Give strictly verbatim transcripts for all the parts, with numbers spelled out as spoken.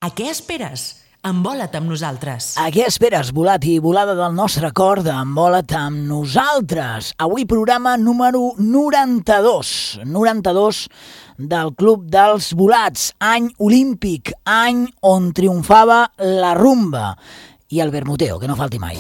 A què esperes? Envola't amb nosaltres. A què esperes, volat i volada del nostre cor d'Envola't amb nosaltres? Avui programa número noranta-dos. noranta-dos del Club dels Volats. Any olímpic, any on triomfava la rumba. I el vermuteo, que no falti mai.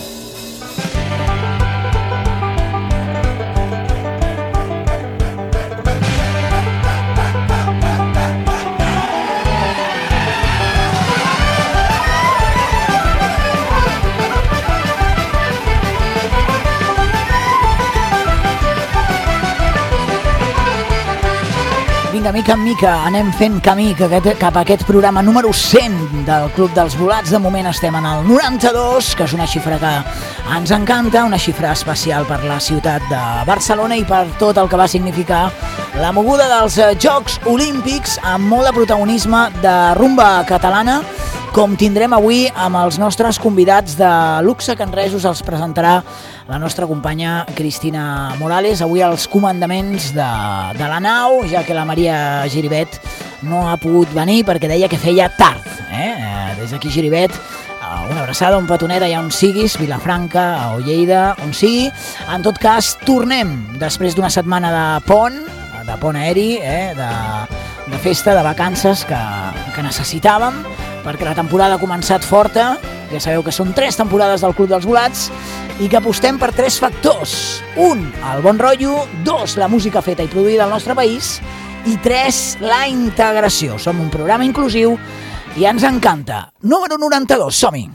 Vinga, mica en mica anem fent camí cap a aquest programa número cent del Club dels Volats. De moment estem en el noranta-dos, que és una xifra que ens encanta, una xifra especial per la ciutat de Barcelona i per tot el que va significar la moguda dels Jocs Olímpics, amb molt de protagonisme de rumba catalana, com tindrem avui amb els nostres convidats de luxe, que en res us els presentarà la nostra companya Cristina Morales. Avui als comandaments de, de la nau, ja que la Maria Giribet no ha pogut venir perquè deia que feia tard. Eh? Des d'aquí, Giribet, una abraçada, un petonet allà on siguis, Vilafranca o Lleida, on sigui. En tot cas, tornem després d'una setmana de pont, de pont aeri, eh? de, de festa, de vacances que, que necessitàvem, perquè la temporada ha començat forta. Ja sabeu que són tres temporades del Club dels Volats i que apostem per tres factors. Un, el bon rotllo. Dos, la música feta i produïda al nostre país. I tres, la integració. Som un programa inclusiu i ens encanta. Número noranta-dos, som-hi!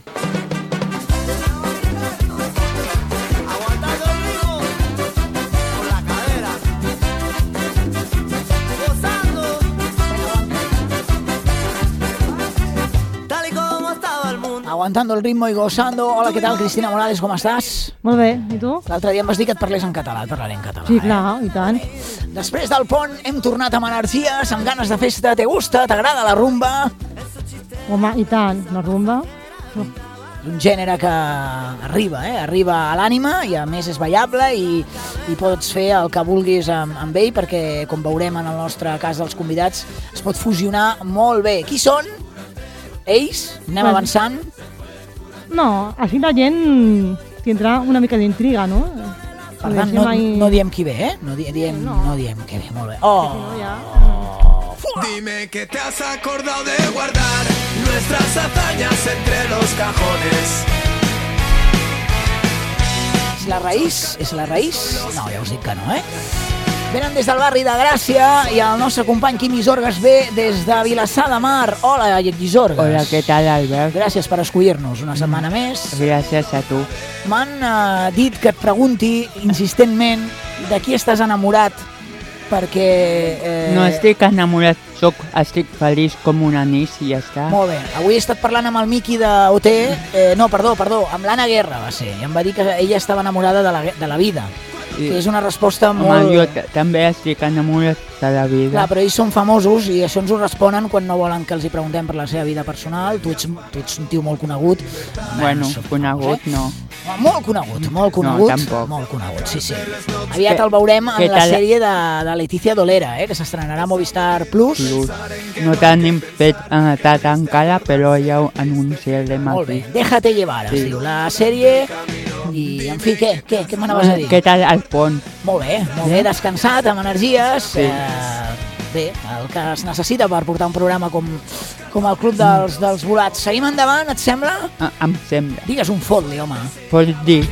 Aguantando el ritmo y gozando. Hola, què tal, Cristina Morales, com estàs? Molt bé, i tu? L'altre dia em vas dir que et parlés en català, et parlaré en català. Sí, clar, eh? i tant. Després del pont hem tornat amb energies, amb ganes de festa. Te gusta? T'agrada la rumba? Home, i tant, la rumba. És un gènere que arriba, eh? Arriba a l'ànima i a més és ballable i, i pots fer el que vulguis amb, amb ell, perquè com veurem en el nostre cas dels convidats es pot fusionar molt bé. Qui són? Ells? Anem Bueno. avançant? No, així la gent tindrà una mica d'intriga, no? Per tant, no, no diem qui ve, eh? No, di diem, no. no diem qui ve, molt bé. Oh! No, ja. Oh. Dime que te has acordado de guardar nuestras hazañas entre los cajones. És la raïs? És la raïs? No, ja us dic que no, eh? Venen des del barri de Gràcia i el nostre company Quim Isorgas ve des de Vilassar de Mar. Hola, Isorgas. Hola, què tal, Albert? Gràcies per escollir-nos una setmana més. Gràcies a tu. M'han eh, dit que et pregunti insistentment de qui estàs enamorat, perquè... Eh... No estic enamorat, soc, estic feliç com un anís i ja està. Molt bé. Avui he estat parlant amb el Miqui d'O T, eh, no, perdó, perdó, amb l'Anna Guerra va ser, i em va dir que ella estava enamorada de la, de la vida. Sí. Que és una resposta Home, molt... jo també estic enamorat de la vida. Clar, però ells són famosos i això ens ho responen quan no volen que els hi preguntem per la seva vida personal. Tu ets, tu ets un tio molt conegut. Bueno, no, conegut eh? no. Molt conegut, molt conegut. No, tampoc. Molt conegut, sí, sí. Aviat el veurem en la sèrie de, de Leticia Dolera, eh, que s'estrenarà a Movistar Plus. Plus. No tenim fet edat encara, però ja ho anunciarem aquí. Molt bé, Déjate llevar, es Sí. diu la sèrie. I, en fi, què? Què, què m'anaves a dir? Què tal el pont? Molt bé, molt bé, descansat, amb energies. Sí. Eh, bé, el que es necessita per portar un programa com, com el Club dels, dels Volats. Seguim endavant, et sembla? Ah, em sembla. Digues un fot-li, home. Pots dir?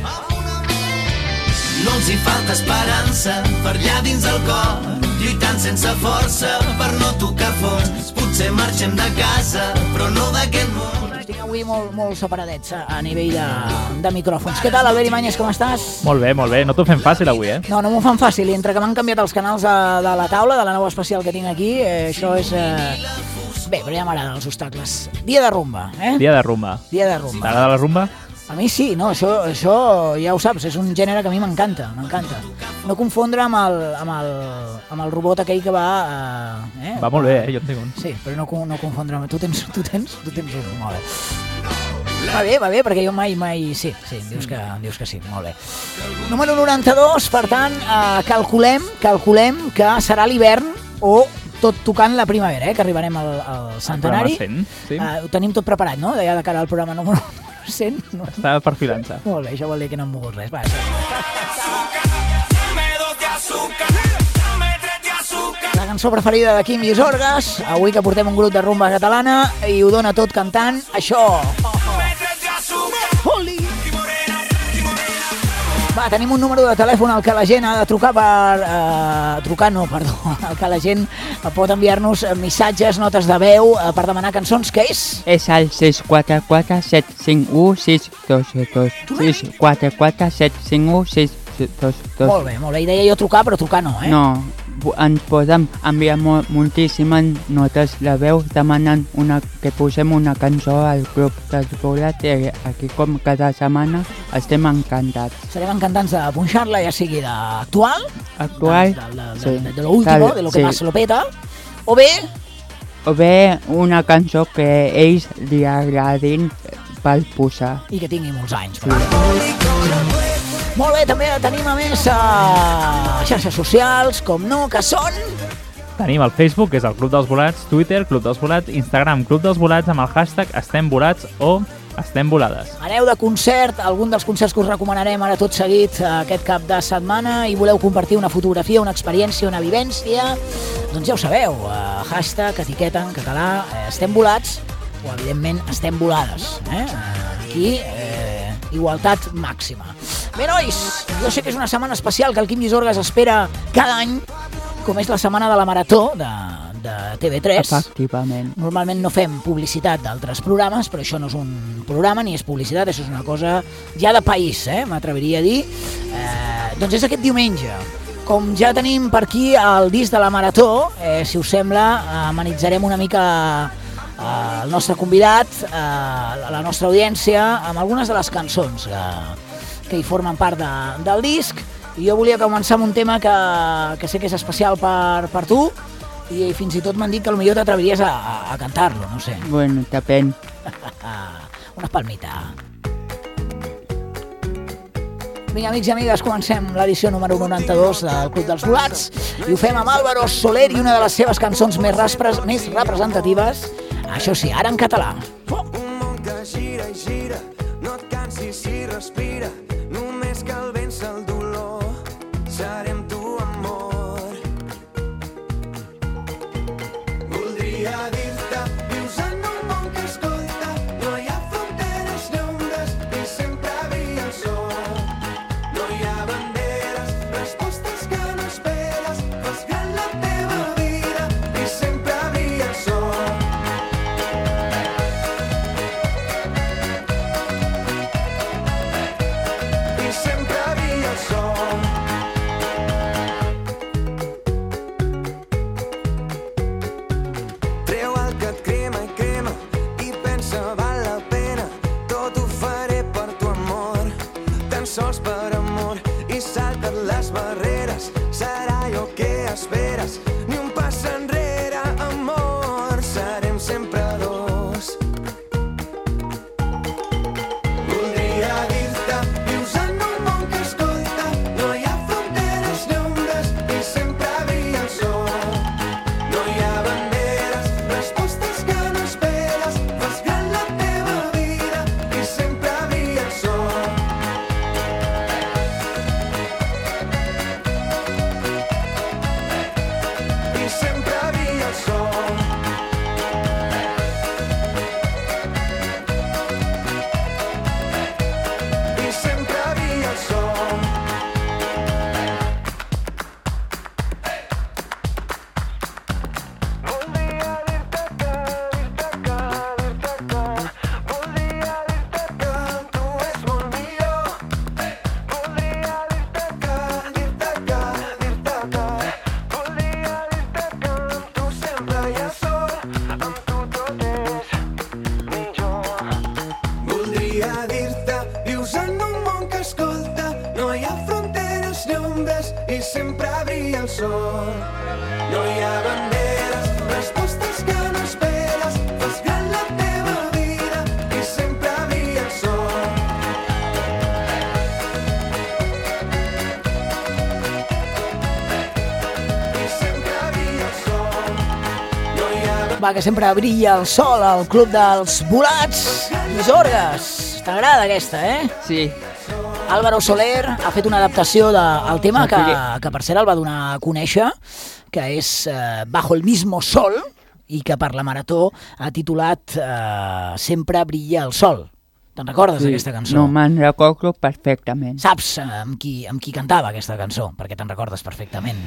No els hi falta esperança per allà dins el cor, lluitant sense força per no tocar fons. Potser marxem de casa, però no d'aquest món. Estic avui molt, molt separadets a, a nivell de, de micròfons. Què tal, Albert Ibáñez, com estàs? Molt bé, molt bé. No t'ho fem fàcil avui, eh? No, no m'ho fan fàcil. I entre que m'han canviat els canals de, de la taula, de la nova especial que tinc aquí, eh, això és... Eh... Bé, però ja m'agraden els obstacles. Dia de rumba, eh? Dia de rumba. Dia de rumba. T'agrada la rumba? A mi sí, no, això, això ja ho saps, és un gènere que a mi m'encanta, m'encanta. No confondre amb el, amb, el, amb el robot aquell que va... Eh, Va molt bé, eh? Jo en tinc un. Sí, però no, no confondre amb... Tu tens, tu tens, tu tens un, molt bé. Va bé, va bé, perquè jo mai, mai... Sí, sí, em dius que, em dius que sí, molt bé. Número noranta-dos, per tant, eh, calculem, calculem que serà l'hivern o tot tocant la primavera, eh, que arribarem al, al centenari. El programa cent, sí. Uh, ho tenim tot preparat, no? Ja de cara al programa número cent. No? Està perfilant-se. Molt bé, això vol dir que no hem mogut res. Va, la cançó preferida de Quim Llisorgues, avui que portem un grup de rumba catalana i ho dona tot cantant això. Oli! Va, tenim un número de telèfon al que la gent ha de trucar per... Eh, trucar no, perdó, al que la gent pot enviar-nos missatges, notes de veu eh, per demanar cançons, què és? És el sis quatre quatre set cinc u sis dos dos. sis quatre quatre set cinc u sis dos dos. Molt bé, molt bé. I deia jo trucar, però trucar no, eh? No, ens podem enviar mo moltíssimes notes de veu demanant una, que posem una cançó al Club dels Volats i aquí com cada setmana estem encantats. Serem encantats de punxar-la, ja sigui d'actual, Actual, de, de, de, sí. de, de lo último, de lo que Sí. pasa lo peta, o bé, O bé una cançó que ells li agradin per posar. i que tingui molts anys. Sí. Molt bé, també tenim a més a xarxes socials, com no, que són... Tenim el Facebook, que és el Club dels Volats, Twitter, Club dels Volats, Instagram, Club dels Volats, amb el hashtag Estem Volats o Estem Volades. Aneu de concert, algun dels concerts que us recomanarem ara tot seguit aquest cap de setmana i voleu compartir una fotografia, una experiència, una vivència, doncs ja ho sabeu, uh, hashtag, etiqueta en català, eh, Estem Volats o evidentment Estem Volades. Eh? Aquí, eh, igualtat màxima. Bé, nois, jo sé que és una setmana especial que el Quim Llisorgues espera cada any, com és la setmana de la Marató de, de T V tres. Efectivament. Normalment no fem publicitat d'altres programes, però això no és un programa ni és publicitat, això és una cosa ja de país, eh, m'atreviria a dir. Eh, doncs és aquest diumenge. Com ja tenim per aquí el disc de la Marató, eh, si us sembla, amenitzarem una mica eh, el nostre convidat, eh, la nostra audiència, amb algunes de les cançons que, que hi formen part de, del disc. I jo volia començar amb un tema que, que sé que és especial per, per tu, i fins i tot m'han dit que potser t'atreviries a, a, a cantar-lo, no sé. Bueno, depèn. Una palmita. Vinga, amics i amigues, comencem l'edició número noranta-dos del Club dels Volats i ho fem amb Álvaro Soler i una de les seves cançons més, raspres, més representatives, això sí, ara en català. Oh! Un món que gira i gira, no et cansis si respira, només cal vèncer el dolor, serem tu amor. Voldria dir-te, vius en un món que escolta, no hi ha fronteres ni ombres, i sempre brilla el sol. No hi ha banderes, respostes que no esperes, fas gran la teva vida, i sempre brilla el sol. I sempre brilla el sol. Treu el que et crema i crema i pensa val la pena, tot ho faré per tu amor, tan sols per amor, i salta't les barreres, serà allò que esperes, ni un pas enrere amor, serem sempre dos. Voldria dir-te, vius en un món que escolta, no hi ha fronteres ni ombres, i sempre brilla el sol. No hi ha banderes, respostes que no esperes, fas gran la teva vida, i sempre brilla el sol. I sempre brilla el sol. I sempre brilla el sol. Voldria dir-te que, dir-te que, dir-te que, voldria dir-te que tu ets molt millor. Voldria dir-te que, dir-te que, dir-te que, voldria dir-te que amb tu sempre hi ha sol, amb tu tot és millor. Voldria dir-te, vius en un món que escolta, no hi ha fronteres ni ombres, i sempre brilla el sol. No hi ha banderes, respostes que no esperes, fas gran la teva vida, i sempre brilla el sol. I sempre brilla el sol. Va, que sempre brilla el sol al Club dels Volats. Lluís Orgas, t'agrada aquesta, eh? Sí. Álvaro Soler ha fet una adaptació del tema que, que per cert el va donar a conèixer, que és eh, Bajo el mismo sol, i que per la Marató ha titulat eh, Sempre brilla el sol. Te'n recordes d'aquesta cançó? No, me'n recordo perfectament. Saps eh, amb, qui, amb qui cantava aquesta cançó? Perquè te'n recordes perfectament.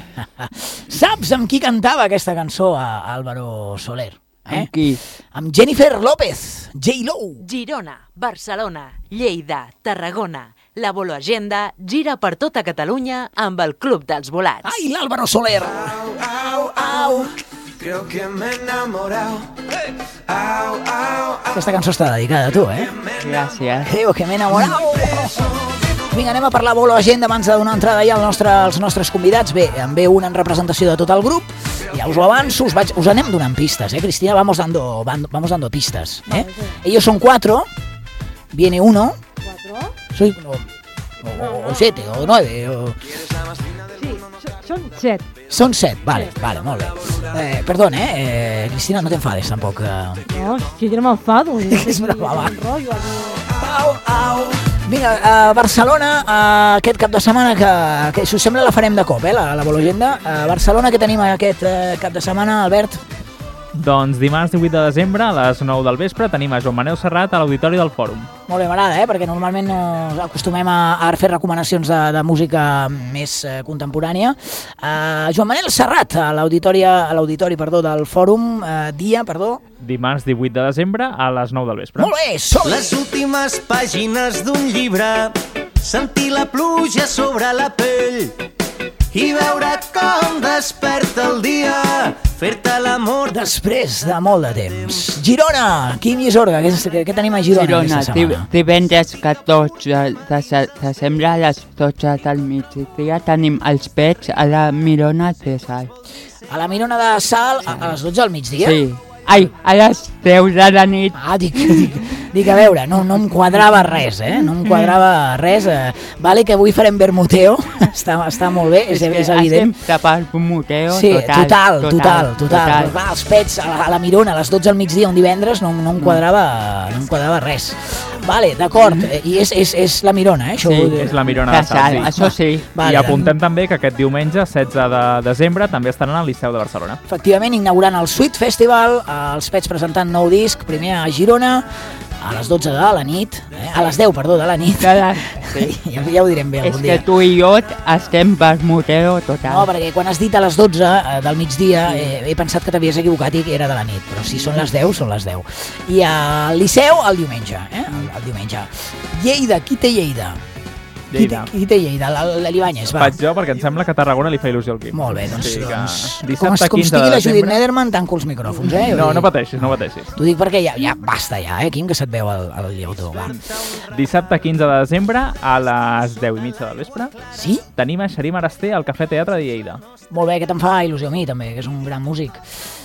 Saps amb qui cantava aquesta cançó a Álvaro Soler? Eh? Amb qui? Amb Jennifer López, J-Lo. Girona, Barcelona, Lleida, Tarragona. La Bolo Agenda gira per tota Catalunya amb el Club dels Volats. Ai, l'Álvaro Soler. Au, au, creo que me he enamorado. Au, au, au. Aquesta cançó està dedicada a tu, eh? Gràcies. Creo que m'he enamorado. Vinga, anem a parlar Bolo Agenda abans de donar entrada ja al nostre, als nostres convidats. Bé, en ve un en representació de tot el grup. Ja us ho avanço, us, vaig, us anem donant pistes, eh, Cristina? Vamos dando, vamos dando pistas, eh? Ellos son cuatro, viene uno. ¿Cuatro? Soy o, o, o siete, o nueve, o... Sí, son set. Són set, vale, vale, molt bé. Eh, perdona, eh, eh, Cristina, no t'enfades tampoc. Eh. No, si jo no m'enfado. És broma, va. Rotllo, aquí. Au, au. Vinga, a Barcelona, eh, aquest cap de setmana, que, que si us sembla la farem de cop, eh, la, la Bolo Agenda. A Barcelona, què tenim aquest eh, cap de setmana, Albert? Doncs dimarts divuit de desembre a les nou del vespre tenim a Joan Manel Serrat a l'Auditori del Fòrum. Molt bé, m'agrada, eh? Perquè normalment no acostumem a, a fer recomanacions de, de música més eh, contemporània. Uh, Joan Manel Serrat, a l'auditori a l'auditori, perdó, del Fòrum, uh, dia, perdó. Dimarts divuit de desembre a les nou del vespre. Molt bé, som Les últimes pàgines d'un llibre, sentir la pluja sobre la pell i veure com desperta el dia, fer-te l'amor de... després de molt de temps. Girona, Quim Isorga, què, què, què tenim a Girona, Girona, aquesta setmana? divendres catorze de desembre a les dotze del migdia tenim els pets a la Mirona de Sal. A la Mirona de Sal, a, a les dotze del migdia? Sí. Ai, a les deu de la nit. Ah, dic, dic, dic a veure, no, no em quadrava res, eh? No em quadrava res. Eh. Vale que avui farem vermuteo, està, està molt bé, és, és, és evident. Estem tapant un muteo Sí, total. total, total, total. total. total. Clar, els pets a la, a la Mirona a les dotze del migdia un divendres no, no, em quadrava, no em quadrava res. Vale, d'acord, i és, és, és la Mirona, eh? Això Sí, ho- És la Mirona de Sal, sí. Això sí. Vale, I apuntem també que aquest diumenge, setze de desembre, també estaran al Liceu de Barcelona. Efectivament, inaugurant el Sweet Festival, els Pets presentant nou disc, primer a Girona, a les dotze de la nit, eh? a les deu, perdó, de la nit. De la- Sí. Ja, ja ho direm bé És algun que dia. tu i jo estem per muteo total. No, perquè quan has dit a les dotze eh, del migdia eh, he pensat que t'havies equivocat i que era de la nit, però si són les deu, són les deu. I al Liceu, el diumenge, eh? el, el diumenge. Lleida, qui té Lleida? Qui té, Lleida. qui té Lleida? L'Ibanyes, va. Faig jo perquè em sembla que a Tarragona li fa il·lusió el Quim. Molt bé, doncs, Sí, que doncs com, dissabte, com quinze estigui de la Judit desembre. Nederman, tanco els micròfons, eh? No, Vull no dir, pateixis, no pateixis. T'ho dic perquè ja, ja basta ja, eh, Quim, que se't veu el, el lleutó, va. Dissabte quinze de desembre a les deu i mitja del vespre Sí? tenim a Xarim Arasté al Cafè Teatre de Lleida. Molt bé, que te'n fa il·lusió a mi, també, que és un gran músic.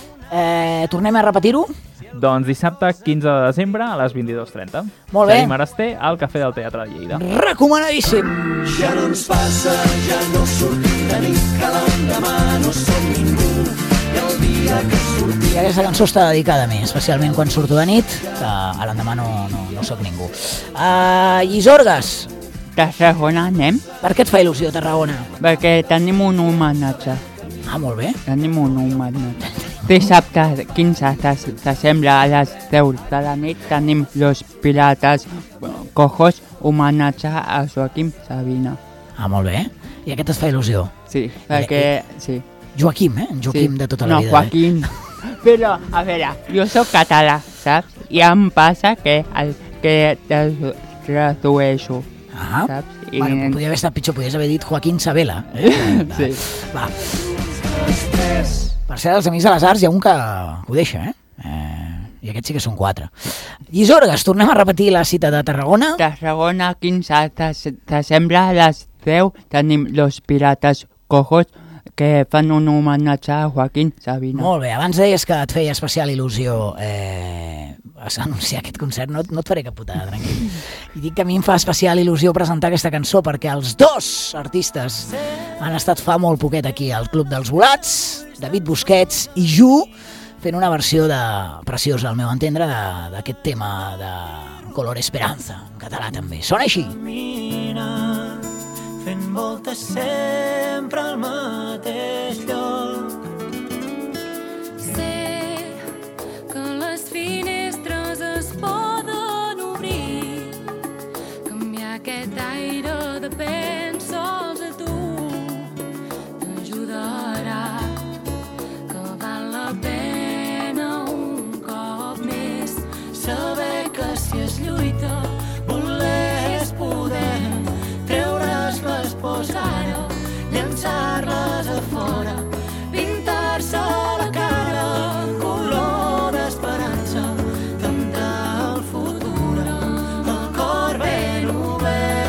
Eh, tornem a repetir-ho? Doncs dissabte quinze de desembre a les vint-i-dues trenta. Molt bé. Xarim Arasté al Cafè del Teatre de Lleida. Recomanadíssim! Ja no ens passa, ja no sortim de nit, que l'endemà no som ningú, i el dia que sortim... I aquesta cançó està dedicada a mi, especialment quan surto de nit, que a l'endemà no, no, no sóc ningú. Uh, Isorgas, Tarragona anem per què et fa il·lusió Tarragona? perquè tenim un homenatge. Ah, molt bé. Tenim un homenatge. Dissabte quinze de desembre a les deu de la nit tenim Los Pirates Cojos, homenatge a Joaquim Sabina. Ah, molt bé. I aquest et fa il·lusió? Sí, perquè... Sí. Joaquim, eh? En Joaquim sí. de tota la no, vida. No, Joaquim. Però, a veure, jo sóc català, saps? I em passa que, el, que te tradueixo, Eh? Ah, saps? I... bueno, podria haver estat pitjor, podries haver dit Joaquín Sabela. Eh? Sí. Va. Per ser els Amics de les Arts hi ha un que ho deixa, eh? eh I aquests sí que són quatre. Isorgas, tornem a repetir la cita de Tarragona. Tarragona, quinze de desembre a les deu tenim Los Pirates Cojos, que fan un homenatge a Joaquín Sabina. Molt bé, abans deies que et feia especial il·lusió eh, anunciar aquest concert, no, no et faré cap putada, tranquil. I dic que a mi em fa especial il·lusió presentar aquesta cançó perquè els dos artistes han estat fa molt poquet aquí al Club dels Volats, David Busquets i Ju, fent una versió de, preciosa, al meu entendre, d'aquest tema de Color Esperanza, en català també. Sona així. Camina, fent voltes sempre al mateix lloc. Sé que les finestres es poden obrir, canviar aquest aire depèn sols de tu, t'ajudarà, que val la pena un cop més saber que si es lluita voler és poder, treure's les pors ara, llançar-les a fora, pintar-se la cara color d'esperança, temptar el futur amb el cor ben obert.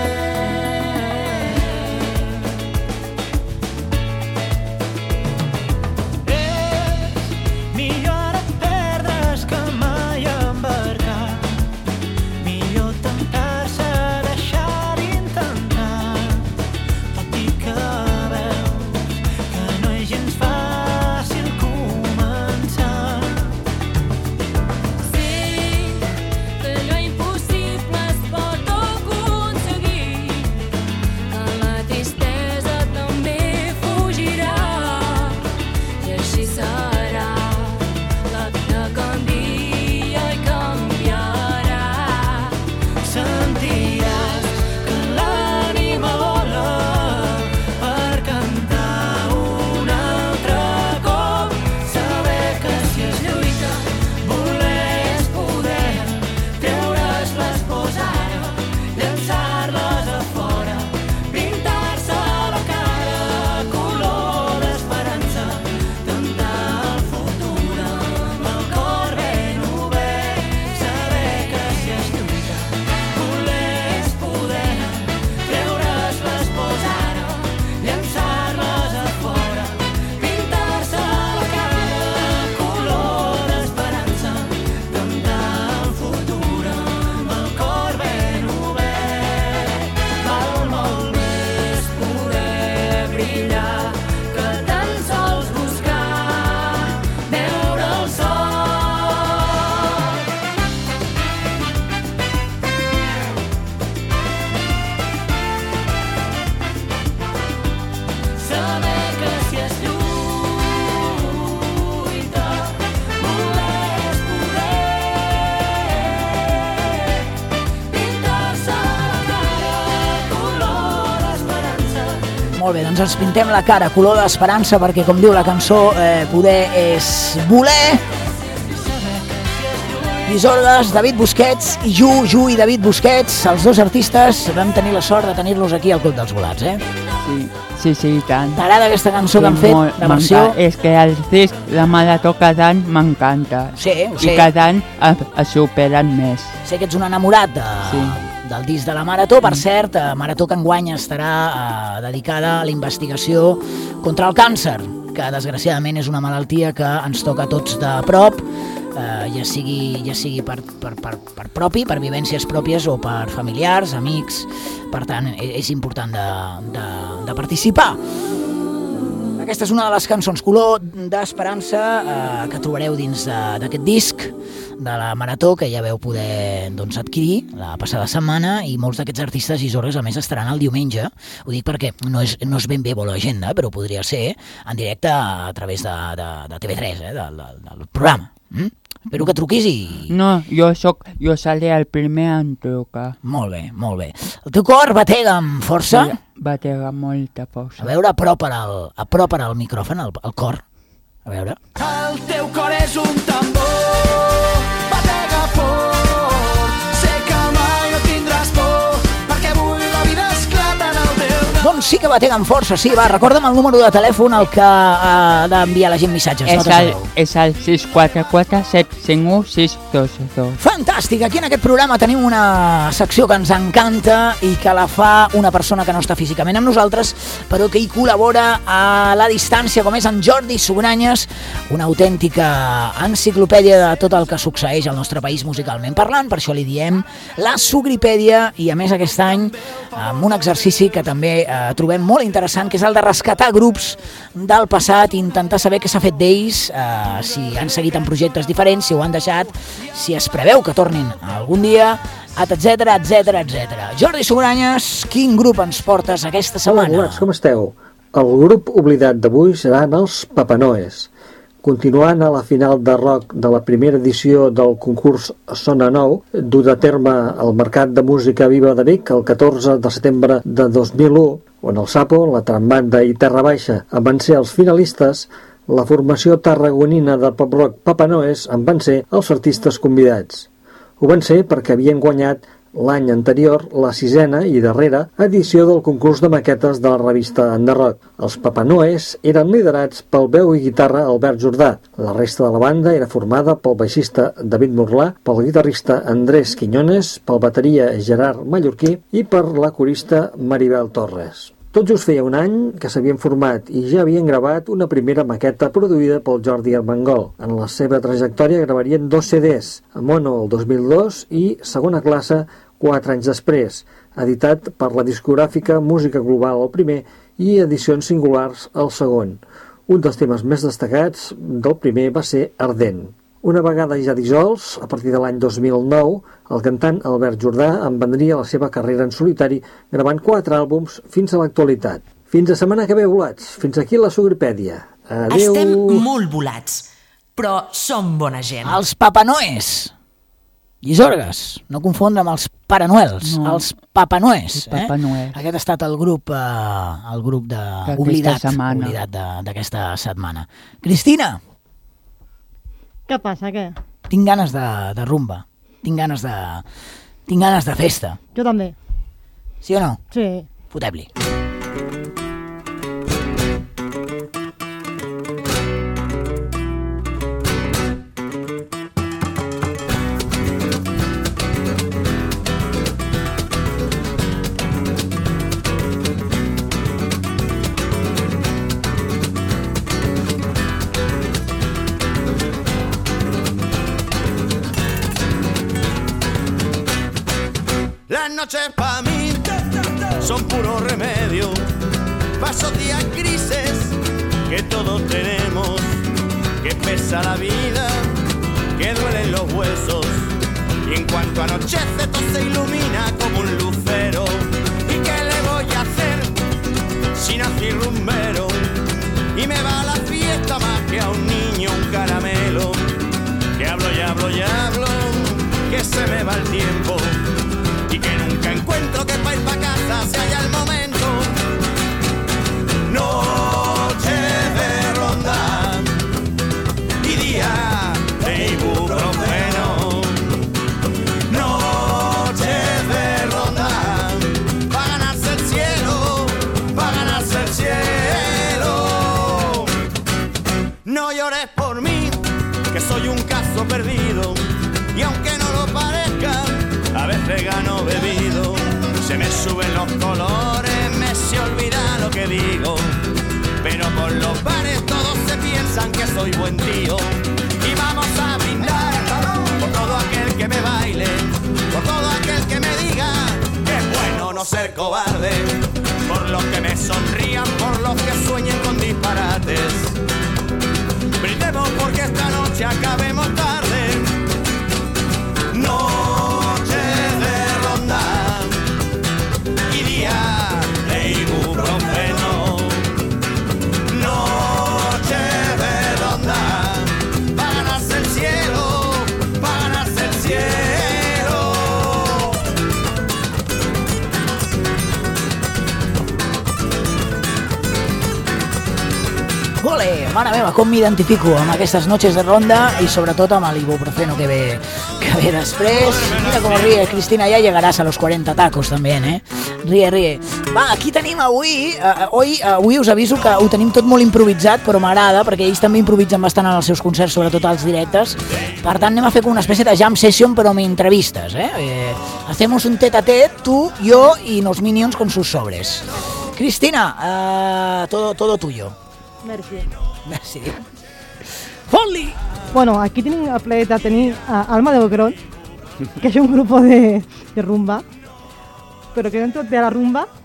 És millor ara perdre's que mai embarcar, millor temptar-se, deixar d'intentar, tot i que veus que no és gens fàcil començar. Sé que allò impossible es pot aconseguir, que la tristesa també fugirà, i així serà l'acte que un dia hi canviarà. Sentiràs que l'ànima vola per cantar un altre cop, saber que si es lluita voler és poder, treure's les pors ara, llançar-les a fora, pintar-se la cara color d'esperança, temptar el futur amb el cor ben obert, saber que si es lluita voler és poder, treure's les pors ara, llançar-les a fora, pintar-se la cara color d'esperança, temptar el futur amb el cor ben obert. Val molt més poder brillar que tan sols buscar veure el sol. Saber que si es lluita voler és poder, pintar-se la cara color d'esperança. Molt bé, doncs ens pintem la cara color d'esperança perquè, com diu la cançó, eh, poder és voler. Isordes, David Busquets i Ju, Ju i David Busquets, els dos artistes, vam tenir la sort de tenir-los aquí al Club dels Volats, eh? Sí, sí, sí, i tant. T'agrada aquesta cançó que han fet, molt- de versió? m'enca- És que el disc de Marató cada any m'encanta. Sí, ho sé. I cada any es, es superen més. Sé que ets un enamorat de, Sí. del disc de la Marató. Per cert, eh, Marató que enguany estarà eh, dedicada a la investigació contra el càncer, que desgraciadament és una malaltia que ens toca a tots de prop, eh, ja sigui, ja sigui per, per, per, per propi, per vivències pròpies o per familiars, amics. Per tant, e- és important de, de, de participar. Aquesta és una de les cançons Color d'Esperança eh, que trobareu dins de- d'aquest disc de la Marató, que ja veu poder doncs, adquirir la passada setmana, i molts d'aquests artistes i Isorres a més estaran el diumenge. Ho dic perquè no és, no és ben bé Bolo Agenda, però podria ser en directe a través de, de, de T V tres, eh, del, del, del programa. Mm? Espero que truquis i... No, jo soc, jo seré el primer en trucar. Molt bé, molt bé. El teu cor batega amb força? Batega molta força. A veure, apropa'n el, apropa'n el micròfon, el, el cor. A veure. El teu cor és un tambor, batega fort, sé que mai no tindràs por, perquè avui la vida esclata en el teu nom. Doncs sí que batega amb força, sí, va, recorda'm el número de telèfon al que ha d'enviar la gent missatges. És notes de el, veu. és el sis quatre quatre set cinc u sis dos dos. Fantàstic, aquí en aquest programa tenim una secció que ens encanta i que la fa una persona que no està físicament amb nosaltres, però que hi col·labora a la distància, com és en Jordi Sugranyes, una autèntica enciclopèdia de tot el que succeeix al nostre país musicalment parlant, per això li diem la Sugripèdia, i a més aquest any amb un exercici que també eh, trobem molt interessant, que és el de rescatar grups del passat i intentar saber què s'ha fet d'ells, eh, si han seguit en projectes diferents, si ho han deixat, si es preveu que tornin algun dia, etcètera, etcètera, etcètera. Jordi Sugranyes, quin grup ens portes aquesta setmana? Hola, bolets, com esteu? El grup oblidat d'avui seran els Papanoes. Continuant a la final de rock de la primera edició del concurs Sona Nou, dut a terme al Mercat de Música Viva de Vic el catorze de setembre de dos mil u, on el Sapo, la Trambanda i Terra Baixa en van ser els finalistes, la formació tarragonina de pop-rock Papanoes en van ser els artistes convidats. Ho van ser perquè havien guanyat l'any anterior la sisena i darrera edició del concurs de maquetes de la revista Enderrock. Els Papanoes eren liderats pel veu i guitarra Albert Jordà. La resta de la banda era formada pel baixista David Morlà, pel guitarrista Andrés Quiñones, pel bateria Gerard Mallorquí i per la corista Maribel Torres. Tot just feia un any que s'havien format i ja havien gravat una primera maqueta produïda pel Jordi Armengol. En la seva trajectòria gravarien dos C Ds, a Mono el dos mil dos i Segona Classe quatre anys després, editat per la discogràfica Música Global el primer i edicions singulars el segon. Un dels temes més destacats del primer va ser Ardent. Una vegada ja dissolts, a partir de l'any dos mil nou, el cantant Albert Jordà emprendria la seva carrera en solitari gravant quatre àlbums fins a l'actualitat. Fins a setmana que ve, bolats. Fins aquí la Sugripèdia. Adéu. Estem molt volats, però som bona gent. Els Papanoes. Llisorgues, no confondre amb els Paranoels, No. els Papanoes. Els Papa eh? Noel. Aquest ha estat el grup, eh, el grup de D'aquesta oblidat, setmana. oblidat de- d'aquesta setmana. Cristina, Què passa, què? tinc ganes de, de rumba, tinc ganes de, tinc ganes de festa. Jo també. Sí o no? Sí. Fotem-li. Las noches pa' mí son puro remedio. Paso días grises que todos tenemos. Que pesa la vida, que duelen los huesos. Y en cuanto anochece todo se ilumina como un lucero. ¿Y qué le voy a hacer si nací rumbero? Y me va a la fiesta más que a un niño un caramelo. Que hablo y hablo y hablo, que se me va el tiempo. Y que nunca encuentro que pa' ir pa' casa se haya el momento. Noche de ronda y día de ibuprofeno. Noche de ronda pa' ganarse el cielo, pa' ganarse el cielo. No llores por mí, que soy un caso perdido. Y aunque no lo parezca, a veces gano bebido. Se me suben los colores, me se olvida lo que digo. Pero por los bares todos se piensan que soy buen tío. Y vamos a brindar por todo aquel que me baile, por todo aquel que me diga que es bueno no ser cobarde, por los que me sonrían, por los que sueñen con disparates. Brindemos porque esta noche acabemos tarde. Noche de ronda y día de ibuprofeno. Noche de ronda para ganarse el cielo, para ganarse el cielo. Ole, mare meva, com m'identifico amb aquestes noches de ronda i sobretot amb l'ibuprofeno que ve, que ve després. Mira com ríe, Cristina, ja llegaràs a los cuarenta tacos també, eh? Ríe, ríe. Va, aquí tenim avui, uh, avui, uh, avui us aviso que ho tenim tot molt improvisat, però m'agrada, perquè ells també improvisen bastant en els seus concerts, sobretot als directes. Per tant, anem a fer com una espècie de jam session, però amb entrevistes, eh? eh hacemos un tete a tete, tú, yo y los minions con sus sobres. Cristina, uh, todo, todo tuyo. Merci. Merci. Fot-li! Bueno, aquí tenim el plaer de tenir a Alma de Boquerón, que és un grup de, de rumba, però que dentro de la rumba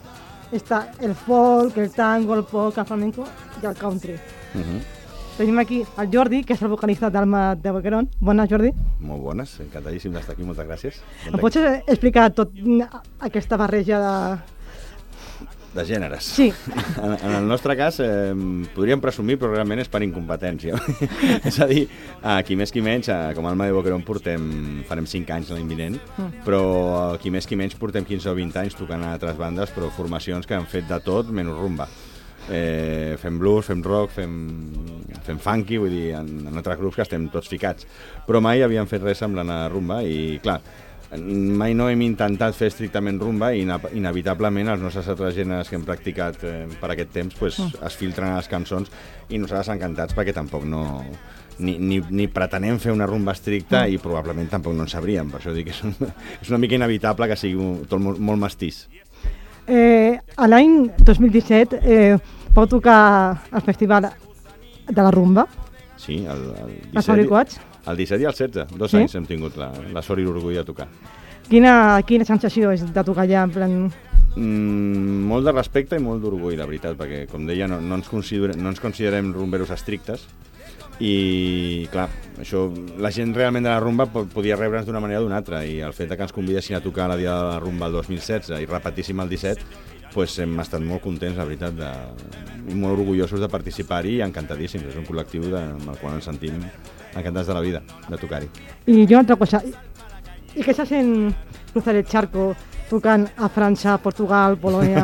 està el folk, el tango, el pop, el flamenco i el country. Uh -huh. Tenim aquí el Jordi, que és el vocalista d'Alma de Boquerón. Bones, Jordi. Molt bones, encantadíssim d'estar aquí, moltes gràcies. Em pots explicar tot aquesta barreja de... De gèneres. Sí. En, en el nostre cas, eh, podríem presumir, però realment és per incompetència. És a dir, eh, qui més qui menys, eh, com Alma de Boquerón portem, farem cinc anys l'any vinent, mm. però eh, qui més qui menys portem quinze o vint anys tocant a altres bandes, però formacions que han fet de tot menys rumba. Eh, fem blues, fem rock, fem, fem funky, vull dir, en, en altres grups que estem tots ficats. Però mai havíem fet res semblant a rumba i, clar, mai no hem intentat fer estrictament rumba i inevitablement els nostres altres gèneres que hem practicat eh, per aquest temps pues, mm. es filtren a les cançons i nosaltres encantats perquè tampoc no... Ni, ni, ni pretenem fer una rumba estricta mm. i probablement tampoc no en sabríem. Per això dic que és, un, és una mica inevitable que sigui un, tot molt, molt mestís. Eh, L'any dos mil disset eh, vau tocar al Festival de la Rumba. Sí, el, el disset, el disset i el setze. Dos sí? anys hem tingut la, la sort i l'orgull de tocar. Quina, quina sensació és de tocar allà? En plan... Mm, molt de respecte i molt d'orgull, la veritat, perquè, com deia, no, no, ens, considerem, no ens considerem rumberos estrictes i, clar, això, la gent realment de la rumba podia rebre'ns d'una manera o d'una altra i el fet que ens convidessin a tocar la dia de la rumba el dos mil setze i repetíssim el disset, pues hem estat molt contents, la veritat, de, i molt orgullosos de participar-hi i encantadíssims. És un col·lectiu de, amb el qual ens sentim encantats de la vida, de tocar-hi. I jo una altra cosa, i què se sent cruzar el charco tocant a França, Portugal, Polònia?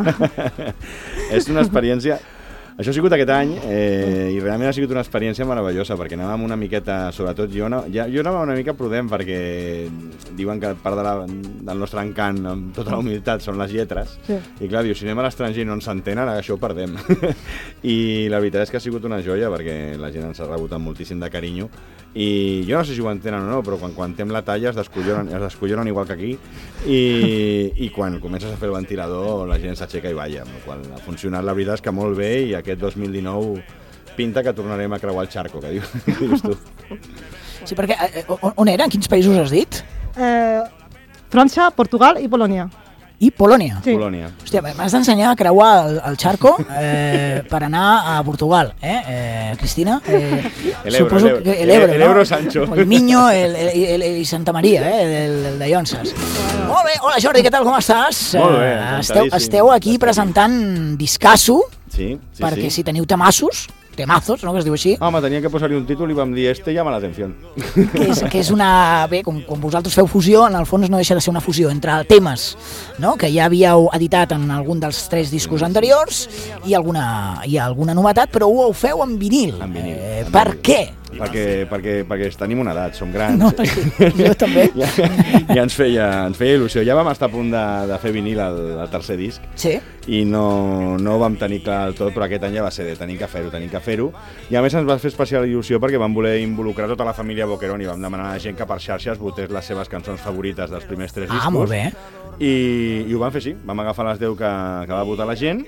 És una experiència... Això ha sigut aquest any eh, i realment ha sigut una experiència meravellosa perquè anàvem una miqueta, sobretot jo, no, ja, jo anava una mica prudent perquè diuen que part de la, del nostre encant amb tota la humilitat són les lletres sí. I clar, diu, si anem a l'estranger i no ens entenen, això ho perdem. I la veritat és que ha sigut una joia perquè la gent ens ha rebut amb moltíssim de carinyo i jo no sé si ho entenen o no, però quan, quan tem la talla es descollonen, es descollonen igual que aquí i, i quan comences a fer el ventilador la gent s'aixeca i balla, amb el qual ha funcionat la veritat és que molt bé i aquest dos mil dinou pinta que tornarem a creuar el charco, que dius, que dius tu. Sí, perquè eh, on eren? Quins països has dit? Eh, França, Portugal i Polònia. I Polònia? Sí. Polònia. Hòstia, m'has d'ensenyar a creuar el, el charco eh, per anar a Portugal, eh, eh Cristina? Eh, el Ebro, el Ebro, que el Ebro, el no? Ebro Sancho. El Miño el, el, el, el Santa Maria, eh, del, del de Llonses. Bueno. Molt bé, hola Jordi, què tal, com estàs? Molt bé, eh, esteu, esteu aquí presentant Discasso, sí, sí, perquè sí. si teniu temassos, temazos, no?, que es diu així. Home, tenia que posar-li un títol i vam dir este llama l'atenció. Que és, que és una... Bé, com, com vosaltres feu fusió, en el fons no deixa de ser una fusió entre temes, no?, que ja havíeu editat en algun dels tres discos anteriors i alguna, i alguna novetat, però ho feu en vinil. En vinil. Eh, en per vinil. què? Perquè, perquè, perquè tenim una edat, som grans. No, sí, jo també. Ja, ja ens, feia, ens feia il·lusió. Ja vam estar a punt de, de fer vinil al, al tercer disc sí. I no, no ho vam tenir clar del tot, però aquest any ja va ser de tenim que fer-ho, tenim que fer-ho. I a més ens va fer especial il·lusió perquè vam voler involucrar tota la família Boquerón i vam demanar a la gent que per xarxes votés les seves cançons favorites dels primers tres discos. Ah, molt bé. I, i ho vam fer així, vam agafar les deu que, que va votar la gent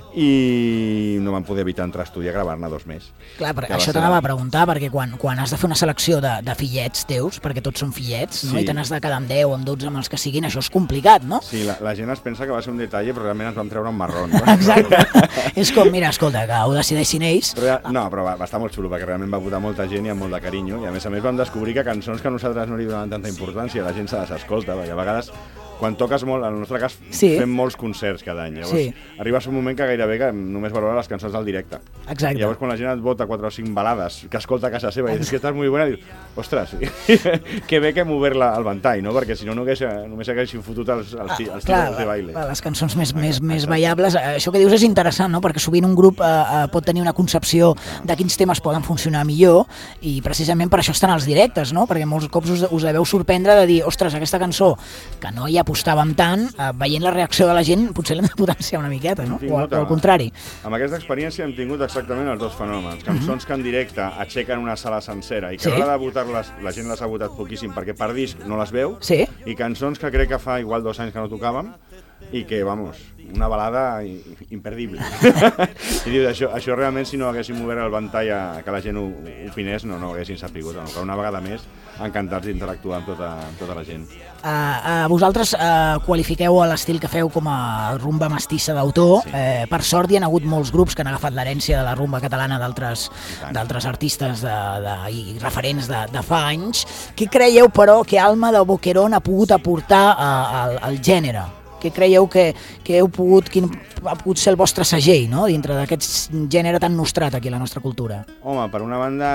i no vam poder evitar entrar a estudi a gravar-ne dos més. Clar, però això t'anava a preguntar, perquè quan, quan has de fer una selecció de, de fillets teus, perquè tots són fillets, no? Sí. I te n'has de quedar amb deu, amb dotze, amb els que siguin, això és complicat, no? Sí, la, la gent es pensa que va ser un detall, però realment ens vam treure un marrón. No? Exacte. És com, mira, escolta, que ho decideixin ells. Però, no, però va, va estar molt xulo, perquè realment va votar molta gent i amb molt de carinyo, i a més a més vam descobrir que cançons que nosaltres no li donaven tanta importància, la gent se les escolta, perquè a vegades quan toques molt, en el nostre cas sí. fem molts concerts cada any, llavors sí. arribes un moment que gairebé que només valora les cançons del directe. Exacte. I llavors quan la gent et vota quatre o cinc balades que escolta a casa seva i dius que estàs molt bona, dius, ostres, que bé que hem obert la, el ventall, no? Perquè si no, no hagués, només haguessin fotut els, els, els, els Clar, de baile. Les cançons més, més, més ballables, això que dius és interessant, no? Perquè sovint un grup eh, pot tenir una concepció de quins temes poden funcionar millor i precisament per això estan els directes, no? Perquè molts cops us, us deveu sorprendre de dir, ostres, aquesta cançó que no hi apostàvem tant, eh, veient la reacció de la gent potser l'hem de potenciar una miqueta, no? O, o al contrari. Amb aquesta experiència hem tingut exactament els dos fenòmens. Cançons uh -huh. que en directe aixequen una sala sencera i que sí. a l'hora de votar-les la gent les ha votat poquíssim perquè per disc no les veu, sí. i cançons que crec que fa igual dos anys que no tocàvem i que, vamos, una balada imperdible. I dius, això, això realment si no haguéssim obert el ventall a que la gent ho opinés no, no ho haguessin sapigut. No? Que una vegada més encantats d'interactuar amb tota, amb tota la gent. Uh, uh, vosaltres uh, qualifiqueu l'estil que feu com a rumba mestissa d'autor. Sí. Uh, per sort hi ha hagut molts grups que han agafat l'herència de la rumba catalana d'altres d'altres artistes de, de, i referents de, de fa anys. Què creieu, però, que Alma de Boquerón ha pogut aportar uh, al, al gènere? Què creieu que, que heu pogut, quin ha pogut ser el vostre segell, no?, dintre d'aquest gènere tan nostrat aquí a la nostra cultura? Home, per una banda,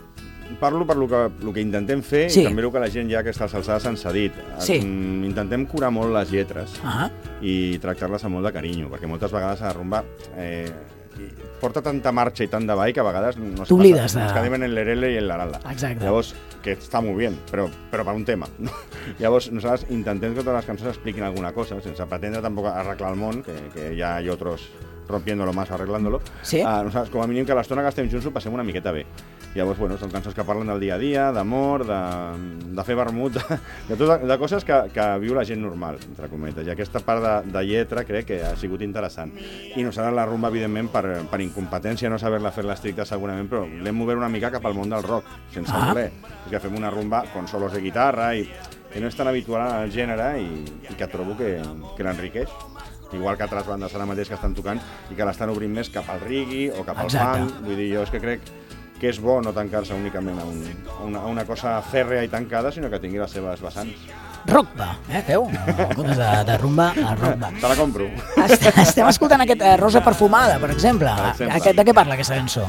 parlo per lo que, lo que intentem fer sí. i també el que la gent ja a aquestes alçades ens ha dit. Sí. Intentem curar molt les lletres uh -huh. i tractar-les amb molt de carinyo, perquè moltes vegades a la rumba eh, porta tanta marxa i tant de ball que a vegades no es t'oblides passa. De... Ens quedem en el lerele i el larala. Exacte. Llavors, que està molt bé, però, però per un tema. No? Llavors, nosaltres intentem que totes les cançons expliquin alguna cosa, sense pretendre tampoc arreglar el món, que, que ja hi ha otros rompiéndolo más, arreglándolo. Sí. Uh, nosaltres, com a mínim, que l'estona que estem junts ho passem una miqueta bé. Llavors, bueno, són cançons que parlen del dia a dia, d'amor, de, de fer vermut, de, de, tot, de coses que, que viu la gent normal, entre cometes. I aquesta part de, de lletra crec que ha sigut interessant. I nosaltres la rumba, evidentment, per, per incompetència, no saber-la fer-la estricta segurament, però l'hem mover una mica cap al món del rock, sense ah. voler. És que fem una rumba con solos de guitarra i que no és tan habitual en el gènere i, i que trobo que, que l'enriqueix. Igual que altres bandes ara mateix que estan tocant i que l'estan obrint més cap al reggae o cap al funk. Vull dir, jo és que crec que és bo no tancar-se únicament a, un, a, una, a una cosa fèrrea i tancada, sinó que tingui les seves vessants. Rockba, eh, feu? En comptes de, de rumba, a rockba. Te la compro. Est Estem escoltant aquest eh, Rosa Perfumada, per exemple. Per exemple. Aquest, de què parla aquesta cançó?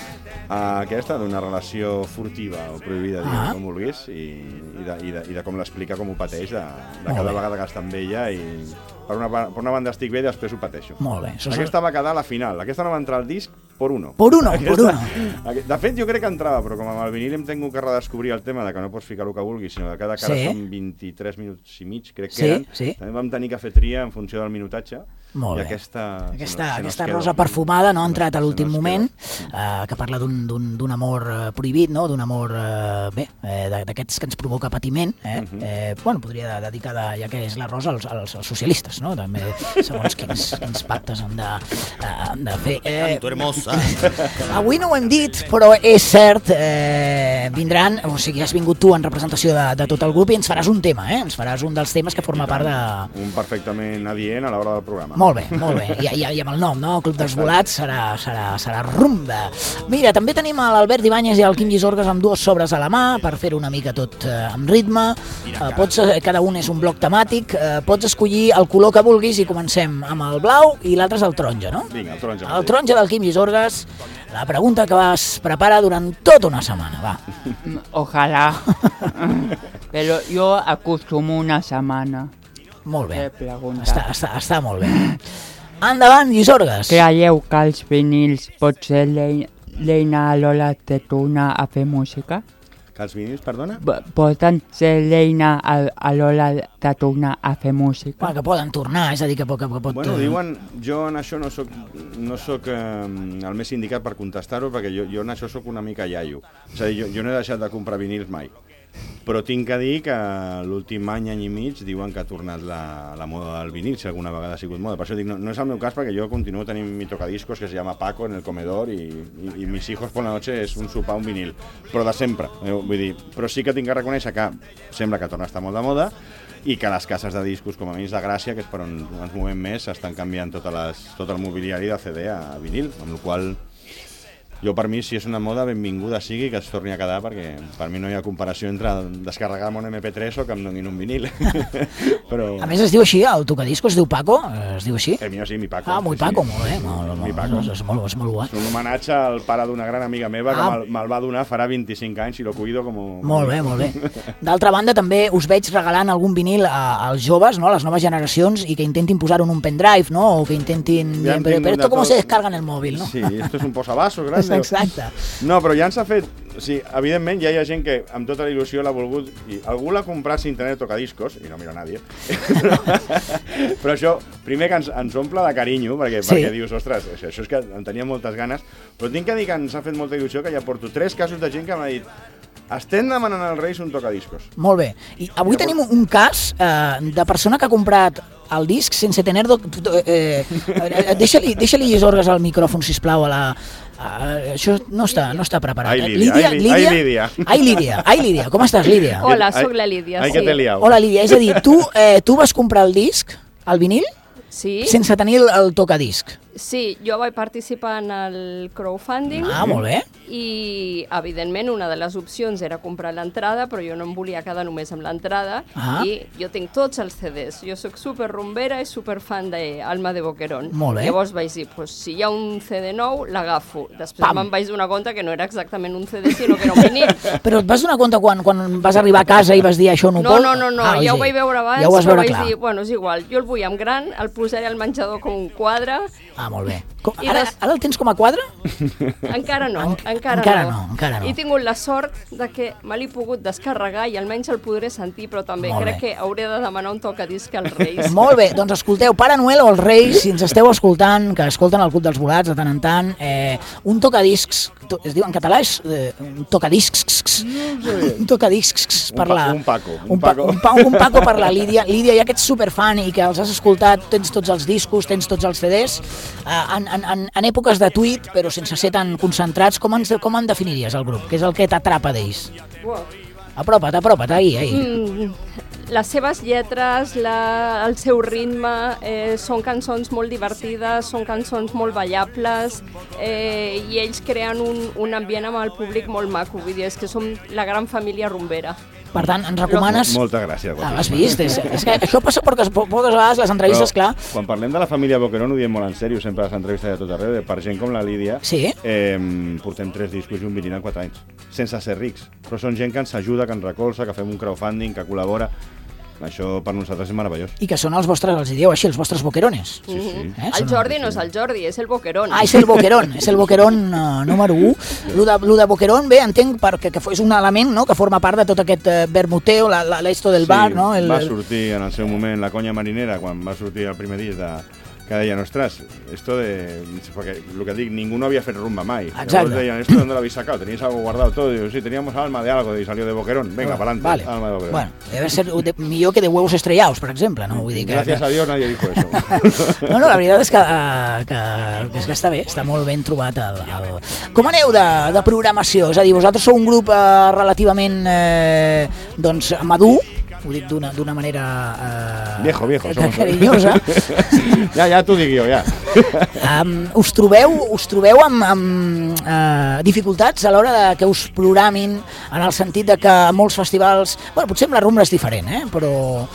Uh, aquesta, d'una relació furtiva o prohibida, diguem, ah. com vulguis, i, i, de, i, de, i de com l'explica, com ho pateix, de, de cada vegada que està amb ella, i per una, per una banda estic bé i després ho pateixo. Molt bé. Això aquesta va quedar a la final, aquesta no va entrar al disc por uno. Por uno, aquesta, por uno. De fet, jo crec que entrava, però com amb el vinil hem tingut que redescobrir el tema de que no pots ficar el que vulguis, sinó que cada cara sí. són vint-i-tres minuts i mig, crec que sí, eren. Sí. També vam tenir que fer tria en funció del minutatge. Molt I bé. aquesta, aquesta, se aquesta queda, rosa perfumada no ha entrat a l'últim moment, eh, que parla d'un amor eh, prohibit, no? D'un amor eh, bé, eh, d'aquests que ens provoca patiment. Eh? Uh -huh. eh, bueno, podria dedicar, ja que és la rosa, als, als, als socialistes, no? També, segons quins, quins pactes hem de, eh, hem de fer. Eh, hermosa. Avui no ho hem dit, però és cert, eh, vindran, o sigui, has vingut tu en representació de, de tot el grup i ens faràs un tema, eh? Ens faràs un dels temes que forma part de... Un perfectament adient a l'hora del programa. Molt bé, molt bé. I, i, i amb el nom, no? El Club dels Volats serà, serà, serà rumba. Mira, també tenim l'Albert Ibáñez i el Quim Llisorgues amb dues sobres a la mà per fer una mica tot eh, amb ritme. Eh, pots, cada un és un bloc temàtic. Eh, pots escollir el color que vulguis i comencem amb el blau i l'altre és el taronja, no? Vinga, el taronja. El taronja del Quim Llisorgues. La pregunta que vas preparar durant tota una setmana, va. Ojalá. Però jo acostumo una setmana. Molt bé, està, està, està molt bé. Endavant, Llisorgues. Creieu que els vinils pot ser l'eina a l'hora de tornar a fer música? Que els vinils, perdona? Poden ser l'eina a l'hora de tornar a fer música? Bueno, que poden tornar, és a dir, que pot... Que pot bueno, diuen, jo en això no soc, no soc eh, el més indicat per contestar-ho, perquè jo, jo en això soc una mica iaio. És a dir, jo, jo no he deixat de comprar vinils mai. Però tinc que dir que l'últim any, any i mig, diuen que ha tornat la, la moda del vinil, si alguna vegada ha sigut moda. Per això dic, no, no és el meu cas, perquè jo continuo tenint mi tocadiscos que se llama Paco en el comedor i, i, i mis hijos por la noche és un sopar, un vinil. Però de sempre, eh, vull dir, però sí que tinc que reconèixer que sembla que torna a estar molt de moda i que les cases de discos, com a mínim de Gràcia, que és per on ens movem més, estan canviant totes les, tot el mobiliari de C D a vinil, amb la qual cosa jo, per mi, si és una moda, benvinguda sigui que es torni a quedar, perquè per mi no hi ha comparació entre descarregar un eme pe tres o que em donin un vinil. Però... A més, es diu així, el tocadisco es diu Paco? Es diu així? El mío sí, mi Paco. Ah, muy sí, Paco, sí. molt bé. Molt, molt, mi Paco. És, és, molt, és molt guai. És un homenatge al pare d'una gran amiga meva ah. que me'l me va donar farà vint-i-cinc anys i lo cuido com... Molt bé, molt bé. D'altra banda, també us veig regalant algun vinil a, als joves, no? A les noves generacions, i que intentin posar-ho en un pendrive, no? O que intentin... Ja pero, pero esto cómo se descarga en el móvil, no? Sí, esto es un posavasos grande. Exacte. No, però ja ens ha fet... O sigui, evidentment ja hi ha gent que amb tota la il·lusió l'ha volgut... I algú l'ha comprat sin tener tocadiscos, i no miro a nadie. Però això, primer que ens, ens omple de carinyo, perquè, sí. perquè dius, ostres, això, això és que en tenia moltes ganes, però tinc que dir que ens ha fet molta il·lusió que ja porto tres casos de gent que m'ha dit estem demanant als Reis un tocadiscos. Molt bé. I avui Llavors... tenim un cas eh, de persona que ha comprat el disc sense tener... Do... Eh, eh, deixa-li deixa-li Llisorgues al micròfon, sisplau, a la, Uh, això no està, no està preparat. Ai, eh? Lídia, ai, Lí- ai, Lídia. Ai, Lídia. Ai, Lídia. Com estàs, Lídia? Hola, sóc la Lídia, Ai, sí. que t'he liat. Hola, Lídia. És a dir, tu, eh, tu vas comprar el disc, el vinil, Sí, sense tenir el, el tocadisc. sí, jo vaig participar en el crowdfunding. Ah, molt bé. I, evidentment, una de les opcions era comprar l'entrada, però jo no em volia quedar només amb l'entrada. Ah. I jo tinc tots els C Ds. Jo sóc super rumbera i super fan d'Alma de Boquerón. Molt bé. Llavors vaig dir, pues, si hi ha un C D nou, l'agafo. Després Pam. me'n vaig donar compte que no era exactament un C D, sinó que era un vinil. Però et vas donar compte quan, quan vas arribar a casa i vas dir això no ho No, pot? no, no, no. Ah, ja ho sí. vaig veure abans, ja ho vas però veure vaig clar. dir, bueno, és igual, jo el vull en gran, el posaré al menjador com un quadre. Ah, molt bé. Com, I ara, des- ara el tens com a quadre? Encara no, En- encara, encara no. no, encara no. He tingut la sort de que me l'he pogut descarregar i almenys el podré sentir, però també Molt crec bé. que hauré de demanar un tocadisc als Reis. Molt bé, doncs escolteu, Pare Noel o els Reis, si ens esteu escoltant, que escolten el Club dels Volats de tant en tant, eh, un tocadiscs, to, es diu en català, és eh, un tocadiscs, un tocadiscs per Un pa- la... un Paco, un un, pa, Paco. un, pa, un Paco per la Lídia. Lídia, ja que ets superfan i que els has escoltat, tens tots els discos, tens tots els C Ds, eh, en, en, en, en èpoques de tuit, però sense ser tan concentrats, com, ens, com en definiries el grup? Què és el que t'atrapa d'ells? Uau. Apropa't, apropa't, ahí, ahí. Mm, les seves lletres, la, el seu ritme, eh, són cançons molt divertides, són cançons molt ballables, eh, i ells creen un, un ambient amb el públic molt maco, vull dir, és que som la gran família rumbera. Per tant, ens recomanes... Moltes gràcies. Ah, has vist? És, és que això passa poques, po- poques vegades, les entrevistes, Però, clar. Quan parlem de la família Boquerón ho diem molt en sèrio, sempre a les entrevistes de tot arreu, de per gent com la Lídia, Sí. eh, portem tres discos i un vinil en quatre anys, sense ser rics. Però són gent que ens ajuda, que ens recolza, que fem un crowdfunding, que col·labora. Això per nosaltres és meravellós. I que són els vostres, els dieu així, els vostres boquerones. Sí, sí. Eh? El Són- Jordi no és el Jordi, és el Boquerón. Ah, és el boquerón, és el boquerón uh, número u. Lo de, lo de boquerón, bé, entenc perquè que és un element, no?, que forma part de tot aquest uh, vermuteo, la, la, l'esto del bar, no? El, va el... sortir en el seu moment la conya marinera, quan va sortir el primer disc de que deien, ostres, esto de... Porque lo que dic, ningú no havia fet rumba mai. Exacte. Llavors deien, esto ¿dónde lo habéis sacado? ¿Teníais algo guardado todo? Digo, sí, teníamos alma de algo, y salió de Boquerón. Venga, para adelante, Vale. alma de Boquerón. Bueno, debe ser de, millor que de huevos estrellados, per exemple, no? Vull dir que, Gracias que... a Dios nadie dijo eso. No, no, la veritat és que, uh, que, que, és que està bé, està molt ben trobat el... el... Com aneu de, de programació? És a dir, vosaltres sou un grup uh, relativament eh, doncs, madur, ho dic d'una d'una manera eh, Viejo, viejo, somos. carinyosa. Ja, ja t'ho dic jo, ja. Um, us trobeu, us trobeu amb, amb uh, dificultats a l'hora de que us programin, en el sentit de que a molts festivals, bueno, potser amb la rumba és diferent, eh? Però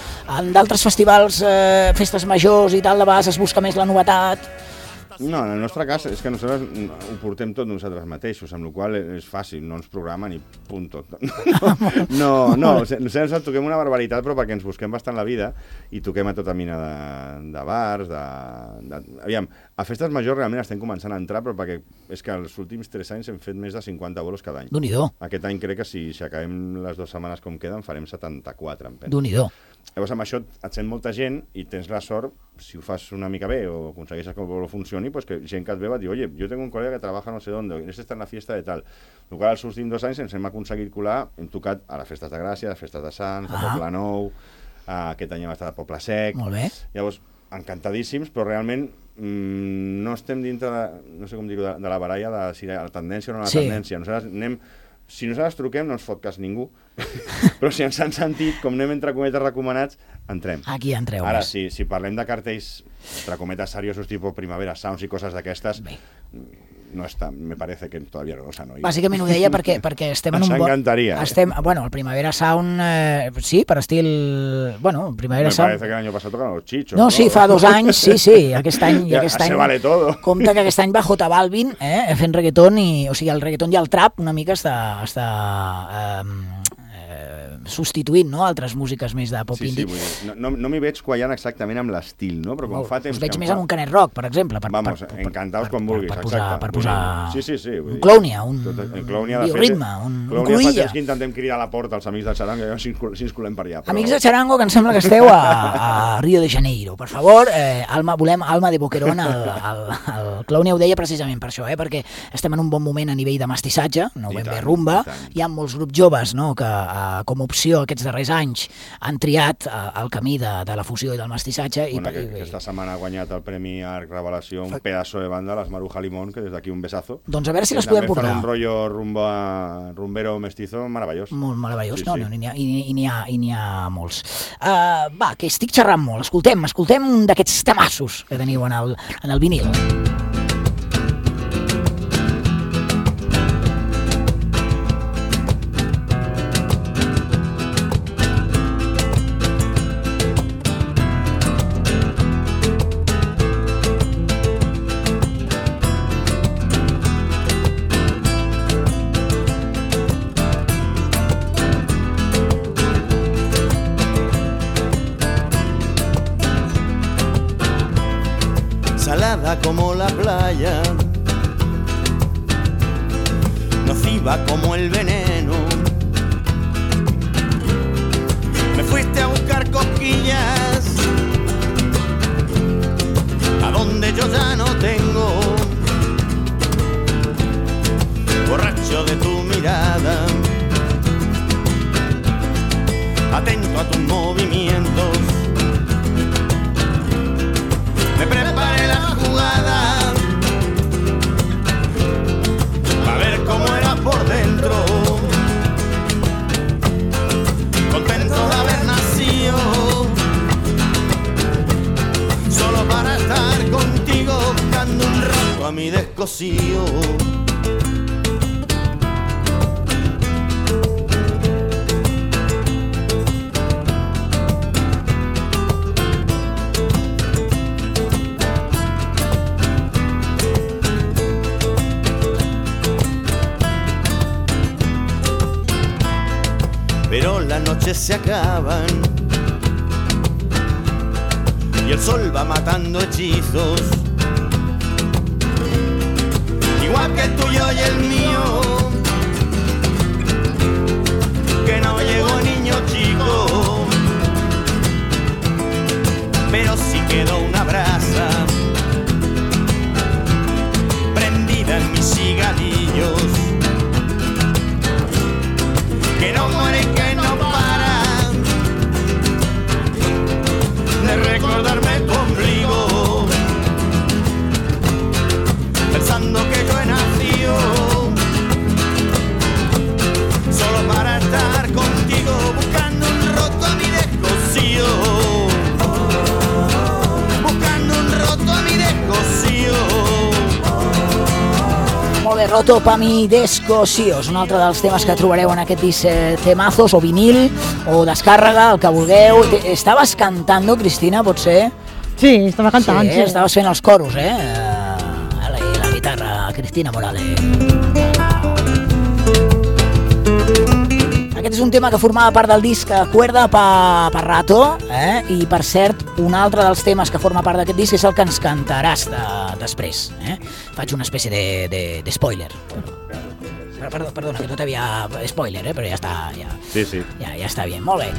en d'altres festivals, eh, festes majors i tal, de vegades es busca més la novetat. No, en el nostre cas és que nosaltres ho portem tot nosaltres mateixos, amb la qual cosa és fàcil, no ens programen i punt tot. No, no, no, nosaltres toquem una barbaritat, però perquè ens busquem bastant la vida i toquem a tota mina de, de bars, de, de... Aviam, a festes majors realment estem començant a entrar, però perquè és que els últims tres anys hem fet més de cinquanta bolos cada any. Déu-n'hi-do. Aquest any crec que si, si acabem les dues setmanes com queden, farem setanta-quatre, em penso. Déu-n'hi-do. Llavors amb això et sent molta gent i tens la sort, si ho fas una mica bé o aconsegueixes que el bolo funcioni, pues que gent que et veu et diu, oye, yo tengo un colega que trabaja no sé dónde, este está en la fiesta de tal. El qual els últims dos anys ens hem aconseguit colar, hem tocat a les festes de Gràcia, a les festes de Sants, a Ah. Poble Nou, a aquest any hem estat a Poble Sec. Molt bé. Llavors, encantadíssims, però realment mmm, no estem dintre de, no sé com dir-ho, de, de la baralla de si la tendència o no la Sí. tendència. Nosaltres anem... Si nosaltres truquem, no ens fot cas ningú, però si ens han sentit, com anem entre cometes recomanats, entrem. Aquí entreu. Ara, més. si, si parlem de cartells, entre cometes seriosos, tipus Primavera Sounds i coses d'aquestes, no està, me parece que todavía no s'ha oído. Bàsicament ho deia perquè, perquè estem en un... Ens bo- encantaria, eh? Estem, bueno, el Primavera Sound, eh, sí, per estil... Bueno, el Primavera Me Sound... parece que el año pasado tocaron los chichos. No, sí, fa dos anys, sí, sí, aquest any... Ja, aquest se any vale todo. Compte que aquest any va J Balvin, eh, fent reggaeton, i, o sigui, el reggaeton i el trap una mica està, està eh, eh, substituint, no?, altres músiques més de pop Sí, sí, indie. vull dir, no, no, no m'hi veig quallant exactament amb l'estil, no? Però com fa temps Us veig que em més fa... amb un Canet Rock, per exemple. Per, Vamos, per, per, encantados per, quan vulguis, per posar, exacte. per Vull posar dir, sí, sí, sí, vull un dir, clownia, un, tot, el clownia, un de fet, bioritme, un, un clownia fa cruïlla. temps que intentem cridar a la porta als amics del xarango, i si ens, si ens colem per allà. Però... Amics de Charango, que em sembla que esteu a, a Rio de Janeiro. Per favor, eh, Alma, volem Alma de Boquerón. El, el, el Clownia ho deia precisament per això, eh, perquè estem en un bon moment a nivell de mestissatge, no I ben tant, bé rumba. i tant. Hi ha molts grups joves, no?, que eh, com a opció fusió aquests darrers anys han triat eh, el camí de, de la fusió i del mestissatge. Bueno, i, que, i, aquesta setmana ha guanyat el Premi Arc Revelació, un pedazo de banda, les Maruja Limón, que des d'aquí un besazo. Doncs a veure si que les podem també fan portar. un rotllo rumba, rumbero mestizo meravellós. Molt meravellós, Sí, no, sí. no, n'hi ha, i, i n'hi ha, i n'hi ha molts. Uh, va, que estic xerrant molt, escoltem, escoltem un d'aquests temassos que teniu en el, en el vinil. Salada como la playa, nociva como el veneno. Me fuiste a buscar cosquillas a donde yo ya no tengo. Borracho de tu mirada, atento a tus movimientos. Me preparé la jugada a ver cómo era por dentro. Contento de haber nacido solo para estar contigo, buscando un rato a mi descosío. Pero las noches se acaban y el sol va matando hechizos, igual que el tuyo y el mío, que no llegó niño chico, pero sí quedó una brasa prendida en mis cigarrillos, que no muere, que no para de recordarme tu ombligo, pensando que yo he nacido solo para estar contigo, buscando un roto a mi descosío, buscando un roto a mi descosío. Molt bé, Roto pa mi descosío, és un altre dels temes que trobareu en aquest disc eh, temazos, o vinil, o descàrrega, el que vulgueu. Te- Estaves cantando, Cristina, pot ser? Sí, estava cantant, Sí, sí. eh? Estaves fent els coros, eh? Eh, la, la guitarra, Cristina Morales. Aquest és un tema que formava part del disc Cuerda pa, pa rato, eh? I per cert, un altre dels temes que forma part d'aquest disc és el que ens cantaràs de, després. Eh? Faig una espècie de, de, de spoiler. Però, perdó, perdona, que no t'havia... Spoiler, eh? Però ja està, ja, Sí, sí. ja, ja està bé, molt bé.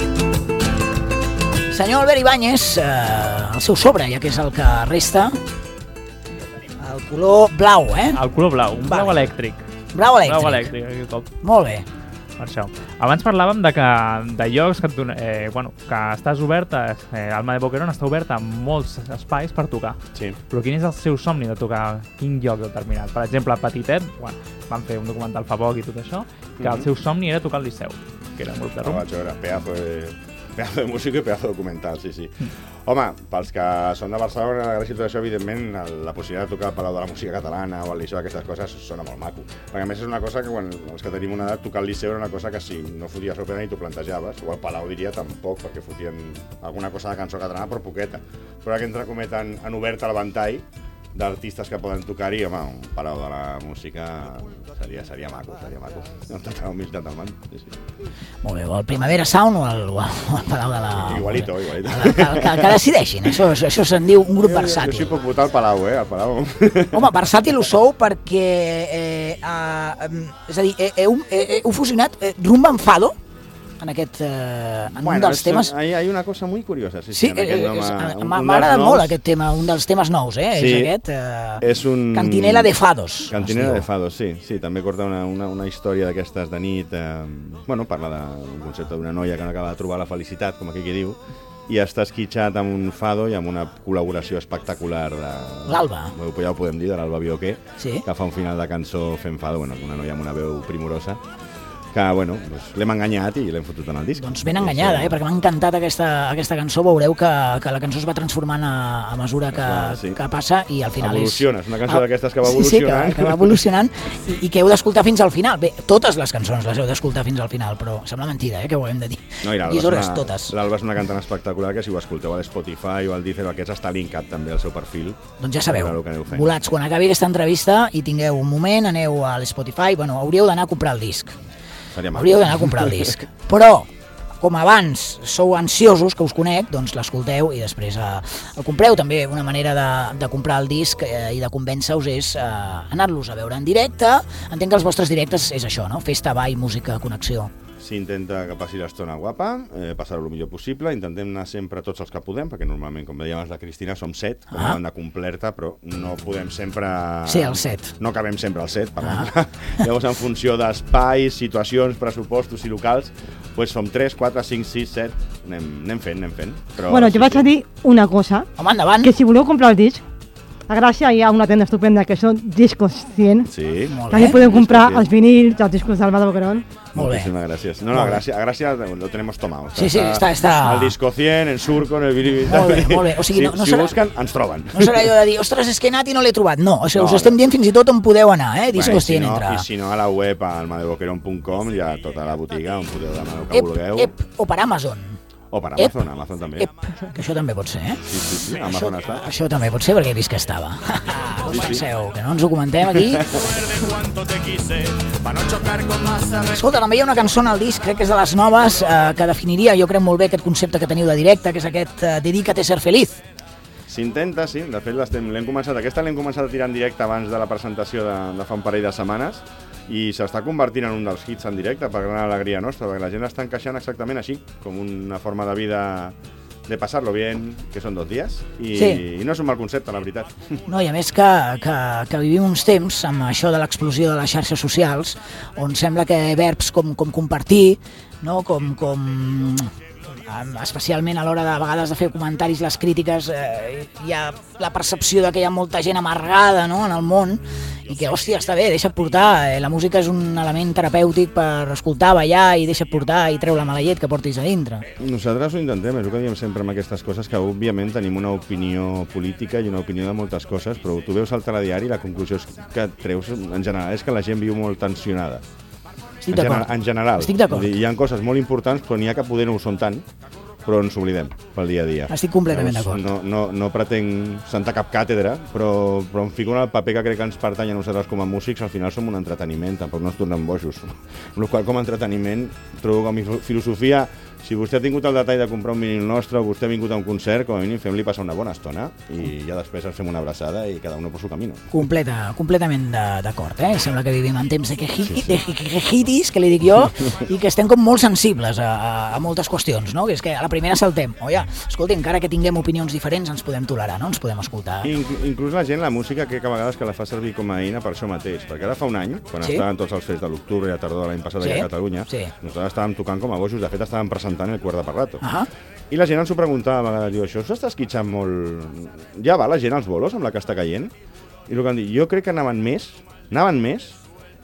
Senyor Albert Ibáñez, eh, el seu sobre, ja que és el que resta, el color blau, eh? El color blau, un blau Vale. elèctric. Blau elèctric. Blau elèctric, aquest cop. Molt bé. Per això. Abans parlàvem de, que, de llocs que, et dona- eh, bueno, que estàs obert, eh, Alma de Boquerón està oberta a molts espais per tocar. Sí. Però quin és el seu somni de tocar quin lloc determinat? Per exemple, Petitet, bueno, van fer un documental fa poc i tot això, que el Mhm. seu somni era tocar al Liceu, que era un grup de No rumba. vaig veure, pedazo de, pedazo de música i pedazo de documental, sí, sí. Home, pels que són de Barcelona, de Gràcia i tot això, evidentment, el- la possibilitat de tocar al Palau de la Música Catalana o al Liceu, aquestes coses, sona molt maco. Perquè a més és una cosa que quan els que tenim una edat, tocar al Liceu era una cosa que si no foties òpera ni t'ho plantejaves, o al Palau diria tampoc, perquè fotien alguna cosa de cançó catalana, però poqueta. Però ara que entre comet han, han obert el ventall d'artistes que poden tocar-hi, home, un Palau de la Música seria, seria maco, seria maco. Amb tota la humilitat del món, sí, sí. Molt bé, o el Primavera Sound o el, o el Palau de la... Igualito, igualito. Que, que, que decideixin, això, això se'n diu un grup Jo sí versàtil. puc votar al Palau, eh, al Palau. Home, versàtil ho sou perquè, eh, eh, és a dir, eh, heu, eh, heu fusionat eh, rumba amb fado, en aquest, eh, en Bueno, un dels es- temes... Hay, hay una cosa muy curiosa. Sí, Sí, sí, en aquest eh, nom, és- eh, un- m'ha un m'ha dels agradat noms molt aquest tema, un dels temes nous, eh? Sí, és aquest, eh, és un... Cantinela de Fados. Cantinela es de diu. Fados, sí. Sí, també corta una, una, una història d'aquestes de nit. Eh, bueno, parla d'un concepte d'una noia que no acaba de trobar la felicitat, com aquí qui diu, i està esquitxat amb un fado i amb una col·laboració espectacular de... L'Alba. Ja ho podem dir, de l'Alba Bioquer, Sí. que fa un final de cançó fent fado, bueno, una noia amb una veu primorosa, que, bueno, doncs, l'hem enganyat i l'hem fotut en el disc. Doncs ben enganyada, eh? Perquè m'ha encantat aquesta, aquesta cançó. Veureu que, que la cançó es va transformant a, a mesura que, Clar, sí. que passa i al final Evoluciona, és una cançó Ah, d'aquestes que va Sí, sí, que, evolucionant. que va evolucionant i, i que heu d'escoltar fins al final. Bé, totes les cançons les heu d'escoltar fins al final, però sembla mentida, eh? Que ho hem de dir. No, i l'Alba Lliçores, és, una, totes. l'Alba és una cantant espectacular que si ho escolteu a l'Spotify o al Deezer o aquests està linkat també al seu perfil. Doncs ja sabeu, Per veure el que aneu fent. volats, quan acabi aquesta entrevista i tingueu un moment, aneu a l'Spotify, bueno, hauríeu d'anar a comprar el disc. Seria maco. Hauríeu d'anar a comprar el disc. Però, com abans sou ansiosos, que us conec, doncs l'escolteu i després eh, el compreu. També una manera de, de comprar el disc eh, i de convèncer-vos és eh, anar-los a veure en directe. Entenc que els vostres directes és això, no? Festa, ball, música, connexió. S'intenta que passi l'estona guapa, eh, passar-ho el millor possible, intentem anar sempre tots els que podem, perquè normalment, com deia abans la Cristina, som set, com Ah. a banda completa, però no podem sempre... Sí, el set. No cabem sempre al set, per Ah. ah. Llavors, en funció d'espais, situacions, pressupostos i locals, pues som tres, quatre, cinc, sis, set, anem, anem fent, anem fent. Però, Bueno, jo vaig a dir una cosa, Home, endavant. que si voleu comprar el disc, a Gràcia hi ha una tenda estupenda que són Discos cent. Sí. Molt També bé. podem comprar Discos els vinils, els discos d'Alba de Boquerón. Molt bé. Muchísimas gracias. No, no, a Gracia, a Gracia lo tenemos tomado. Sí, sí, està- està- El disco cien, en Surco, en el Bilibili. Molt bé, molt bé. O sigui, si, no- no si serà- busquen, ens troben. No serà allò de dir, ostres, és que he anat i no l'he trobat. No, o sigui, No, us estem no. dient fins i tot on podeu anar, eh? Bueno, Discos i si cent no, entra. I si no, a la web, a almadeboqueron punt com, hi ha tota la botiga on podeu demanar el que Ep, vulgueu. ep, o per Amazon. O per ep, Amazon, Amazon també. Ep, que això també pot ser, eh? Sí, sí, sí, això, Amazon està. això també pot ser perquè he vist que estava. No penseu, que no ens ho comentem aquí. Escolta, també hi ha una cançó en el disc, crec que és de les noves, eh, que definiria, jo crec, molt bé aquest concepte que teniu de directe, que és aquest eh, Dedícate a ser feliz. S'intenta, sí. De fet, l'estem- l'hem començat, aquesta l'hem començat a tirar en directe abans de la presentació de, de fa un parell de setmanes i s'està convertint en un dels hits en directe per gran alegria nostra, perquè la gent l'està encaixant exactament així, com una forma de vida de passar-lo bien, que són dos dies, i, Sí. i no és un mal concepte, la veritat. No, i a més que, que, que vivim uns temps amb això de l'explosió de les xarxes socials on sembla que verbs com, com compartir, no? com, com em, especialment a l'hora de, a vegades de fer comentaris, les crítiques, eh, hi ha la percepció de que hi ha molta gent amargada, no? en el món i que, hòstia, està bé, deixa't portar, eh, la música és un element terapèutic per escoltar, ballar i deixa't portar i treure la mala llet que portis a dintre. Nosaltres ho intentem, és el que diem sempre amb aquestes coses, que òbviament tenim una opinió política i una opinió de moltes coses, però tu veus al telediari i la conclusió és que treus en general és que la gent viu molt tensionada. Estic En, gener d'acord. en general. Estic d'acord. Vull dir, hi ha coses molt importants, però n'hi ha que poder no ho són tant, però ens oblidem pel dia a dia. Estic completament Llavors, d'acord. No, no, no pretenc sentar cap càtedra, però, però em fico en el paper que crec que ens pertany a nosaltres com a músics, al final som un entreteniment, tampoc no ens tornem bojos. Amb la qual com a entreteniment trobo que mi filosofia, si vostè ha tingut el detall de comprar un vinil nostre o vostè ha vingut a un concert, com a mínim fem-li passar una bona estona i ja després ens fem una abraçada i cada uno por su camino. Completa, completament de- d'acord, eh? Sembla que vivim en temps de, queji, sí, sí. de quejitis, que li dic jo, i que estem com molt sensibles a, a, a moltes qüestions, no? Que és que a la primera saltem. Oye, escolta, encara que tinguem opinions diferents ens podem tolerar, no? Ens podem escoltar. Inclu inclús la gent, la música, crec que a vegades que la fa servir com a eina per això mateix, perquè ara fa un any, quan Sí. estaven tots els fets de l'octubre i la tardor de l'any passat Sí. aquí a Catalunya, Sí. nosaltres estàvem tocant com a bojos, de fet estàvem presentant el Cuerda per Rato. Ah, I la gent ens ho preguntava a vegades, diu, això s'està esquitxant molt... Ja va la gent als bolos amb la que està caient? I el que han dit, jo crec que anaven més, anaven més,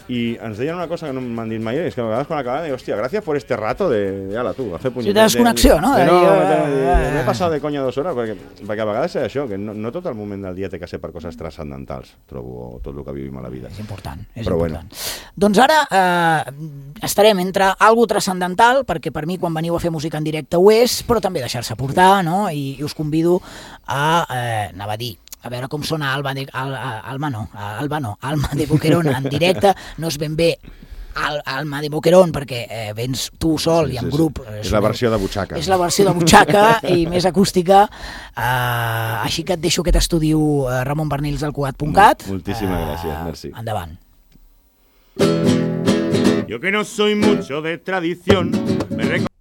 i ens deien una cosa que no m'han dit mai, és que a vegades quan acabaven, dic, hòstia, gràcies por este rato de... Ala, tu, a fer punyet. Sí, de desconnexió, no? De, de, De no, dir, de, eh, de, m'he passat de conya dues hores, perquè, perquè a vegades és això, que no, no tot el moment del dia té que ser per coses transcendentals, trobo tot el que vivim a la vida. és important, és Però important. Doncs ara eh, estarem entre algo transcendental, perquè per mi quan veniu a fer música en directe ho és, però també deixar-se portar, no? I, i us convido a, eh, anava a dir, a veure com sona Alba de, Al, Alba no, Alba no, Alma de Boquerón en directe, no és ben bé Al, Alma de Boquerón perquè eh, vens tu sol Sí, i en sí, grup. sí. eh, És la soneu- versió de butxaca. És la versió de butxaca i més acústica. Eh, així que et deixo aquest estudi eh, ramon bernils del cugat punt cat. Moltíssimes gràcies, merci. Endavant. Yo que no soy mucho de tradición, me reco-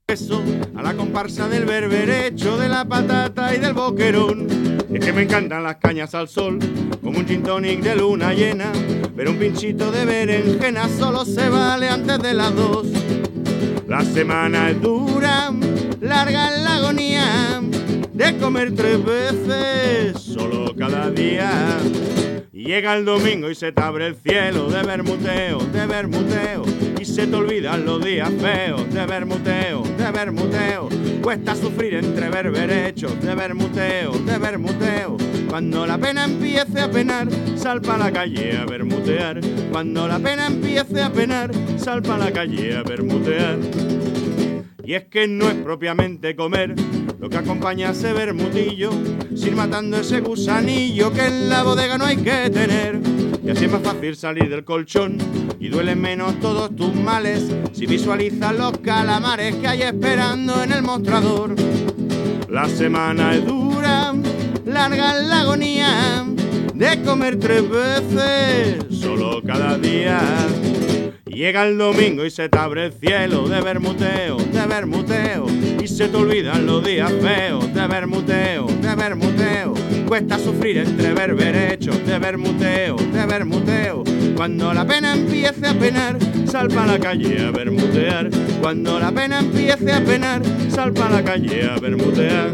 Eso, a la comparsa del berberecho, de la patata y del boquerón. Es que me encantan las cañas al sol, como un gin tonic de luna llena, pero un pinchito de berenjena solo se vale antes de las dos. La semana es dura, larga es la agonía de comer tres veces solo cada día. Llega el domingo y se te abre el cielo de bermuteo, de bermuteo, y se te olvidan los días feos de bermuteo, de bermuteo. Cuesta sufrir entre berberechos de bermuteo, de bermuteo. Cuando la pena empiece a penar, sal pa' la calle a bermutear. Cuando la pena empiece a penar, sal pa' la calle a bermutear. Y es que no es propiamente comer lo que acompaña a ese bermutillo, sin matando ese gusanillo que en la bodega no hay que tener. Y así es más fácil salir del colchón y duelen menos todos tus males si visualizas los calamares que hay esperando en el mostrador. La semana es dura, larga es la agonía de comer tres veces solo cada día. Llega el domingo y se te abre el cielo de bermuteo, de bermuteo, y se te olvidan los días feos de bermuteo, de bermuteo. Cuesta sufrir entre berberechos de bermuteo, de bermuteo. Cuando la pena empiece a penar, sal pa' la calle a bermutear. Cuando la pena empiece a penar, sal pa' la calle a bermutear.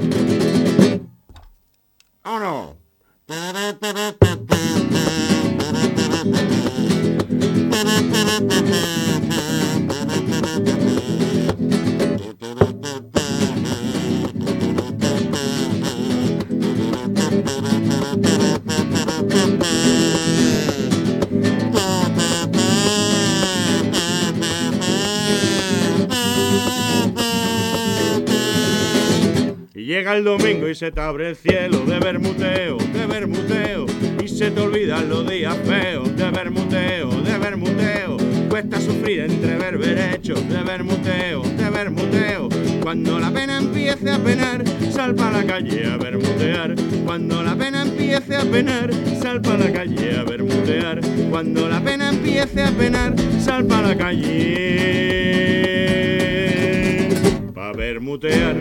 ¿O no? Llega el domingo y se te abre el cielo de bermuteo, de bermuteo, y se te olvidan los días feos de bermuteo, de bermuteo. Cuesta sufrir entre berberechos de bermuteo, de bermuteo. Cuando la pena empiece a penar, sal pa' la calle a bermutear. Cuando la pena empiece a penar, sal pa' la calle a bermutear. Cuando la pena empiece a penar, sal pa' la calle pa' bermutear.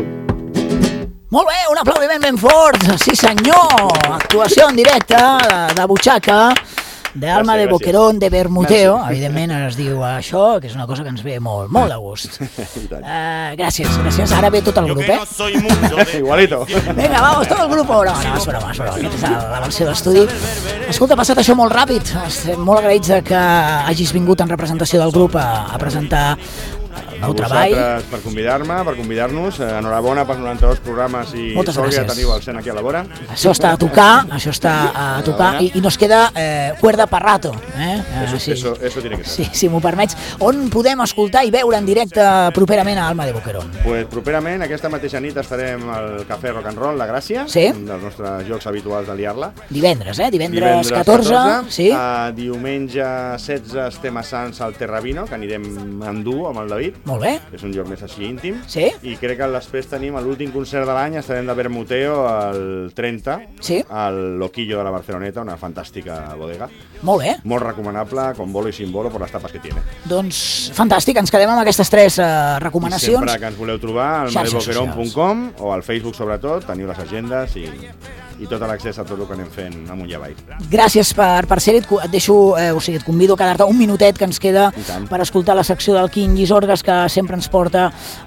Molt bé, un aplaudiment ben fort, sí senyor, actuació en directe de, de butxaca, d'Alma de Boquerón, de Bermuteo, evidentment es diu això, que és una cosa que ens ve molt, molt de gust. Uh, gràcies, gràcies, ara ve tot el grup, eh? Igualito. Vinga, vamos, tot el grup, no, no, és broma, és broma, aquesta és la versió d'estudi. Escolta, ha passat això molt ràpid, estem molt agraïts que hagis vingut en representació del grup a, a presentar a vosaltres per convidar-me, per convidar-nos. Enhorabona pels noranta-dos programes i moltes sort gràcies. que teniu el cent aquí a la vora. Això està a tocar, això està a tocar i, i nos queda eh, cuerda per rato. Eh? Eso, Eh, sí. eso, eso tiene que ser. Sí, si m'ho permets. On podem escoltar i veure en directe properament a Alma de Boquerón? Pues properament, aquesta mateixa nit estarem al Cafè Rock and Roll La Gràcia, Sí. un dels nostres jocs habituals de liar-la. Divendres, eh? Divendres, catorze, sí. Uh, diumenge setze estem a Sants al Terrabino, que anirem en duo amb el David. Molt bé. És un lloc més així íntim. Sí. I crec que després tenim l'últim concert de l'any, estarem de Bermuteo el trenta, sí. al Loquillo de la Barceloneta, una fantàstica bodega. Molt bé. Molt recomanable, con bolo i sin bolo, per les tapes que tiene. Doncs fantàstic, ens quedem amb aquestes tres uh, recomanacions. I sempre que ens voleu trobar, al madeboqueron punt com o al Facebook sobretot, teniu les agendes i, i tot l'accés a tot el que anem fent amunt i avall. Gràcies per, per ser-hi, et, et deixo, eh, o sigui, et convido a quedar-te un minutet que ens queda per escoltar la secció del Quim Llisorgues, que sempre ens porta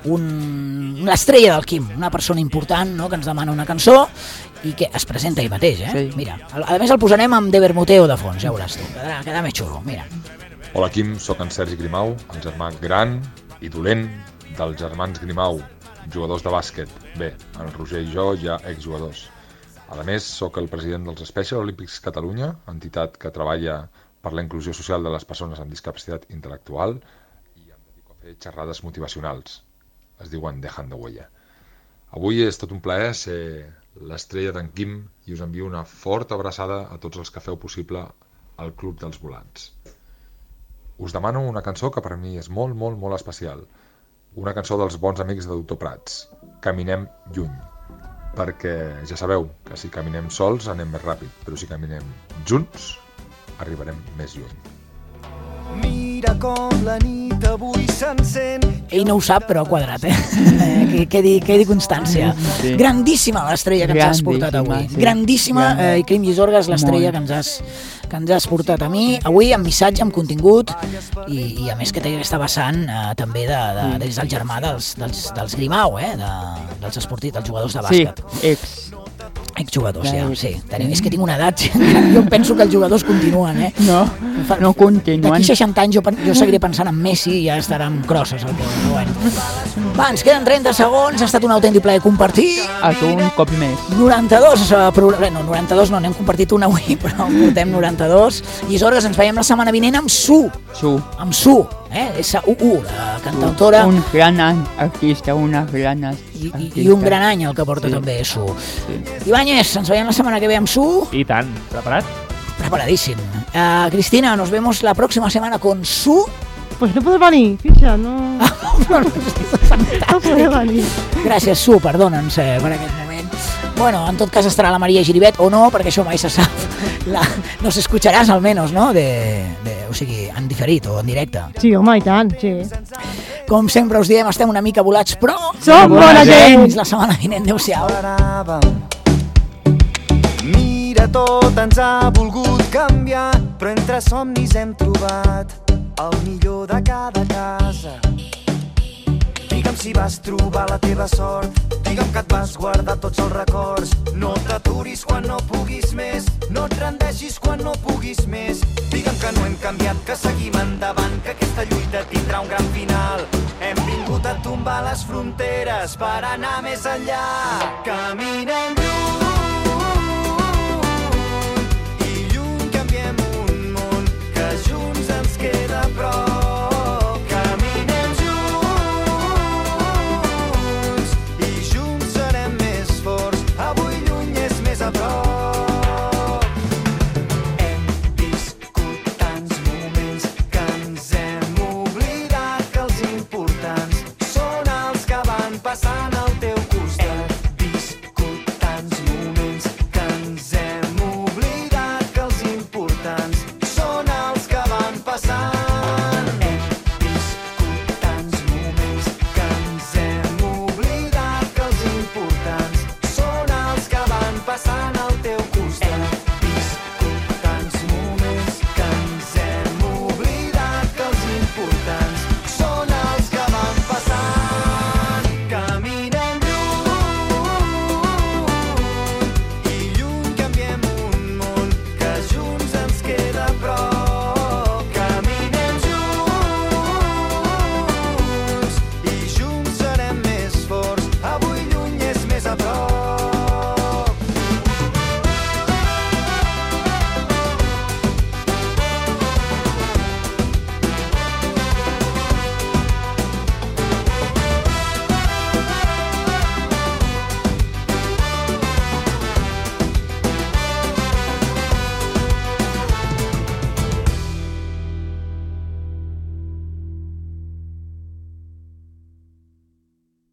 un, una estrella del Quim, una persona important, no?, que ens demana una cançó i que es presenta ell mateix, eh? Sí. Mira, a, a més el posarem amb De Bermuteo de fons, ja veuràs tu, quedarà, quedarà més xulo, mira. Hola Quim, sóc en Sergi Grimau, el germà gran i dolent dels germans Grimau, jugadors de bàsquet. Bé, el Roger i jo ja exjugadors. A més, sóc el president dels Special Olympics Catalunya, entitat que treballa per la inclusió social de les persones amb discapacitat intel·lectual, i em dedico a fer xerrades motivacionals. Es diuen Dejando Huella. Avui és tot un plaer ser l'estrella d'en Quim i us envio una forta abraçada a tots els que feu possible el Club dels Volants. Us demano una cançó que per mi és molt, molt, molt especial. Una cançó dels bons amics de Doctor Prats, Caminem lluny. Perquè ja sabeu que si caminem sols anem més ràpid, però si caminem junts arribarem més lluny. Mira com la nit avui s'encén. Ell no ho sap, però ha quadrat, eh? que quedi, quedi constància. Sí. Grandíssima l'estrella que ens has portat avui. Grandíssima, sí. Grandíssima, eh, i Crim Llisorgues, l'estrella Molt. que ens has que ens has portat a mi, avui amb missatge, amb contingut, i, i a més que té aquesta vessant eh, també de, de, Sí. des del germà dels, dels, dels Grimau, eh? De, dels esportits, dels jugadors de Sí, bàsquet. ex. Exjugadors, ja, Clar. sí. Tenim, és que tinc una edat, jo penso que els jugadors continuen, eh? No, Fa- no continuen. D'aquí seixanta anys jo, pen- jo seguiré pensant en Messi i ja estarà amb crosses el que bueno. Va, ens queden trenta segons, ha estat un autèntic plaer compartir. A tu un cop més. noranta-dos, eh, pro- bé, no, noranta-dos no, n'hem compartit un avui, però en portem noranta-dos. Llisorgues, ens veiem la setmana vinent amb Su, Su. amb Su, eh? S U U, la cantautora, Un gran any artista, una gran i, artista. i, i un gran any el que porta Sí. també Su. Sí. Ibáñez, ens veiem la setmana que ve amb Su. I tant, preparat? Preparadíssim. Uh, Cristina, nos vemos la próxima semana con Su. Pues no puedes venir, ficha, no... no puedes venir. Gràcies, Su, perdona'ns eh, per aquest moment. Bueno, en tot cas estarà la Maria Giribet o no, perquè això mai se sap. La, nos escucharàs almenys, no? De, de, o sigui, en diferit o en directe. Sí, home, i tant, sí. Com sempre us diem, estem una mica volats, però... Som bona gent! Fins la setmana vinent, adéu-siau. Esperàvem. Mira, tot ens ha volgut canviar, però entre somnis hem trobat el millor de cada casa. Digue'm si vas trobar la teva sort, digue'm que et vas guardar tots els records. No t'aturis quan no puguis més, no et rendeixis quan no puguis més. Digue'm que no hem canviat, que seguim endavant, que aquesta lluita tindrà un gran final. Hem vingut a tombar les fronteres per anar més enllà. Caminem lluny i lluny canviem un món que junts ens queda a prop. Caminem junts i junts serem més forts. Avui lluny és més a prop. Hem viscut tants moments que ens hem oblidat que els importants són els que van passant al teu costat.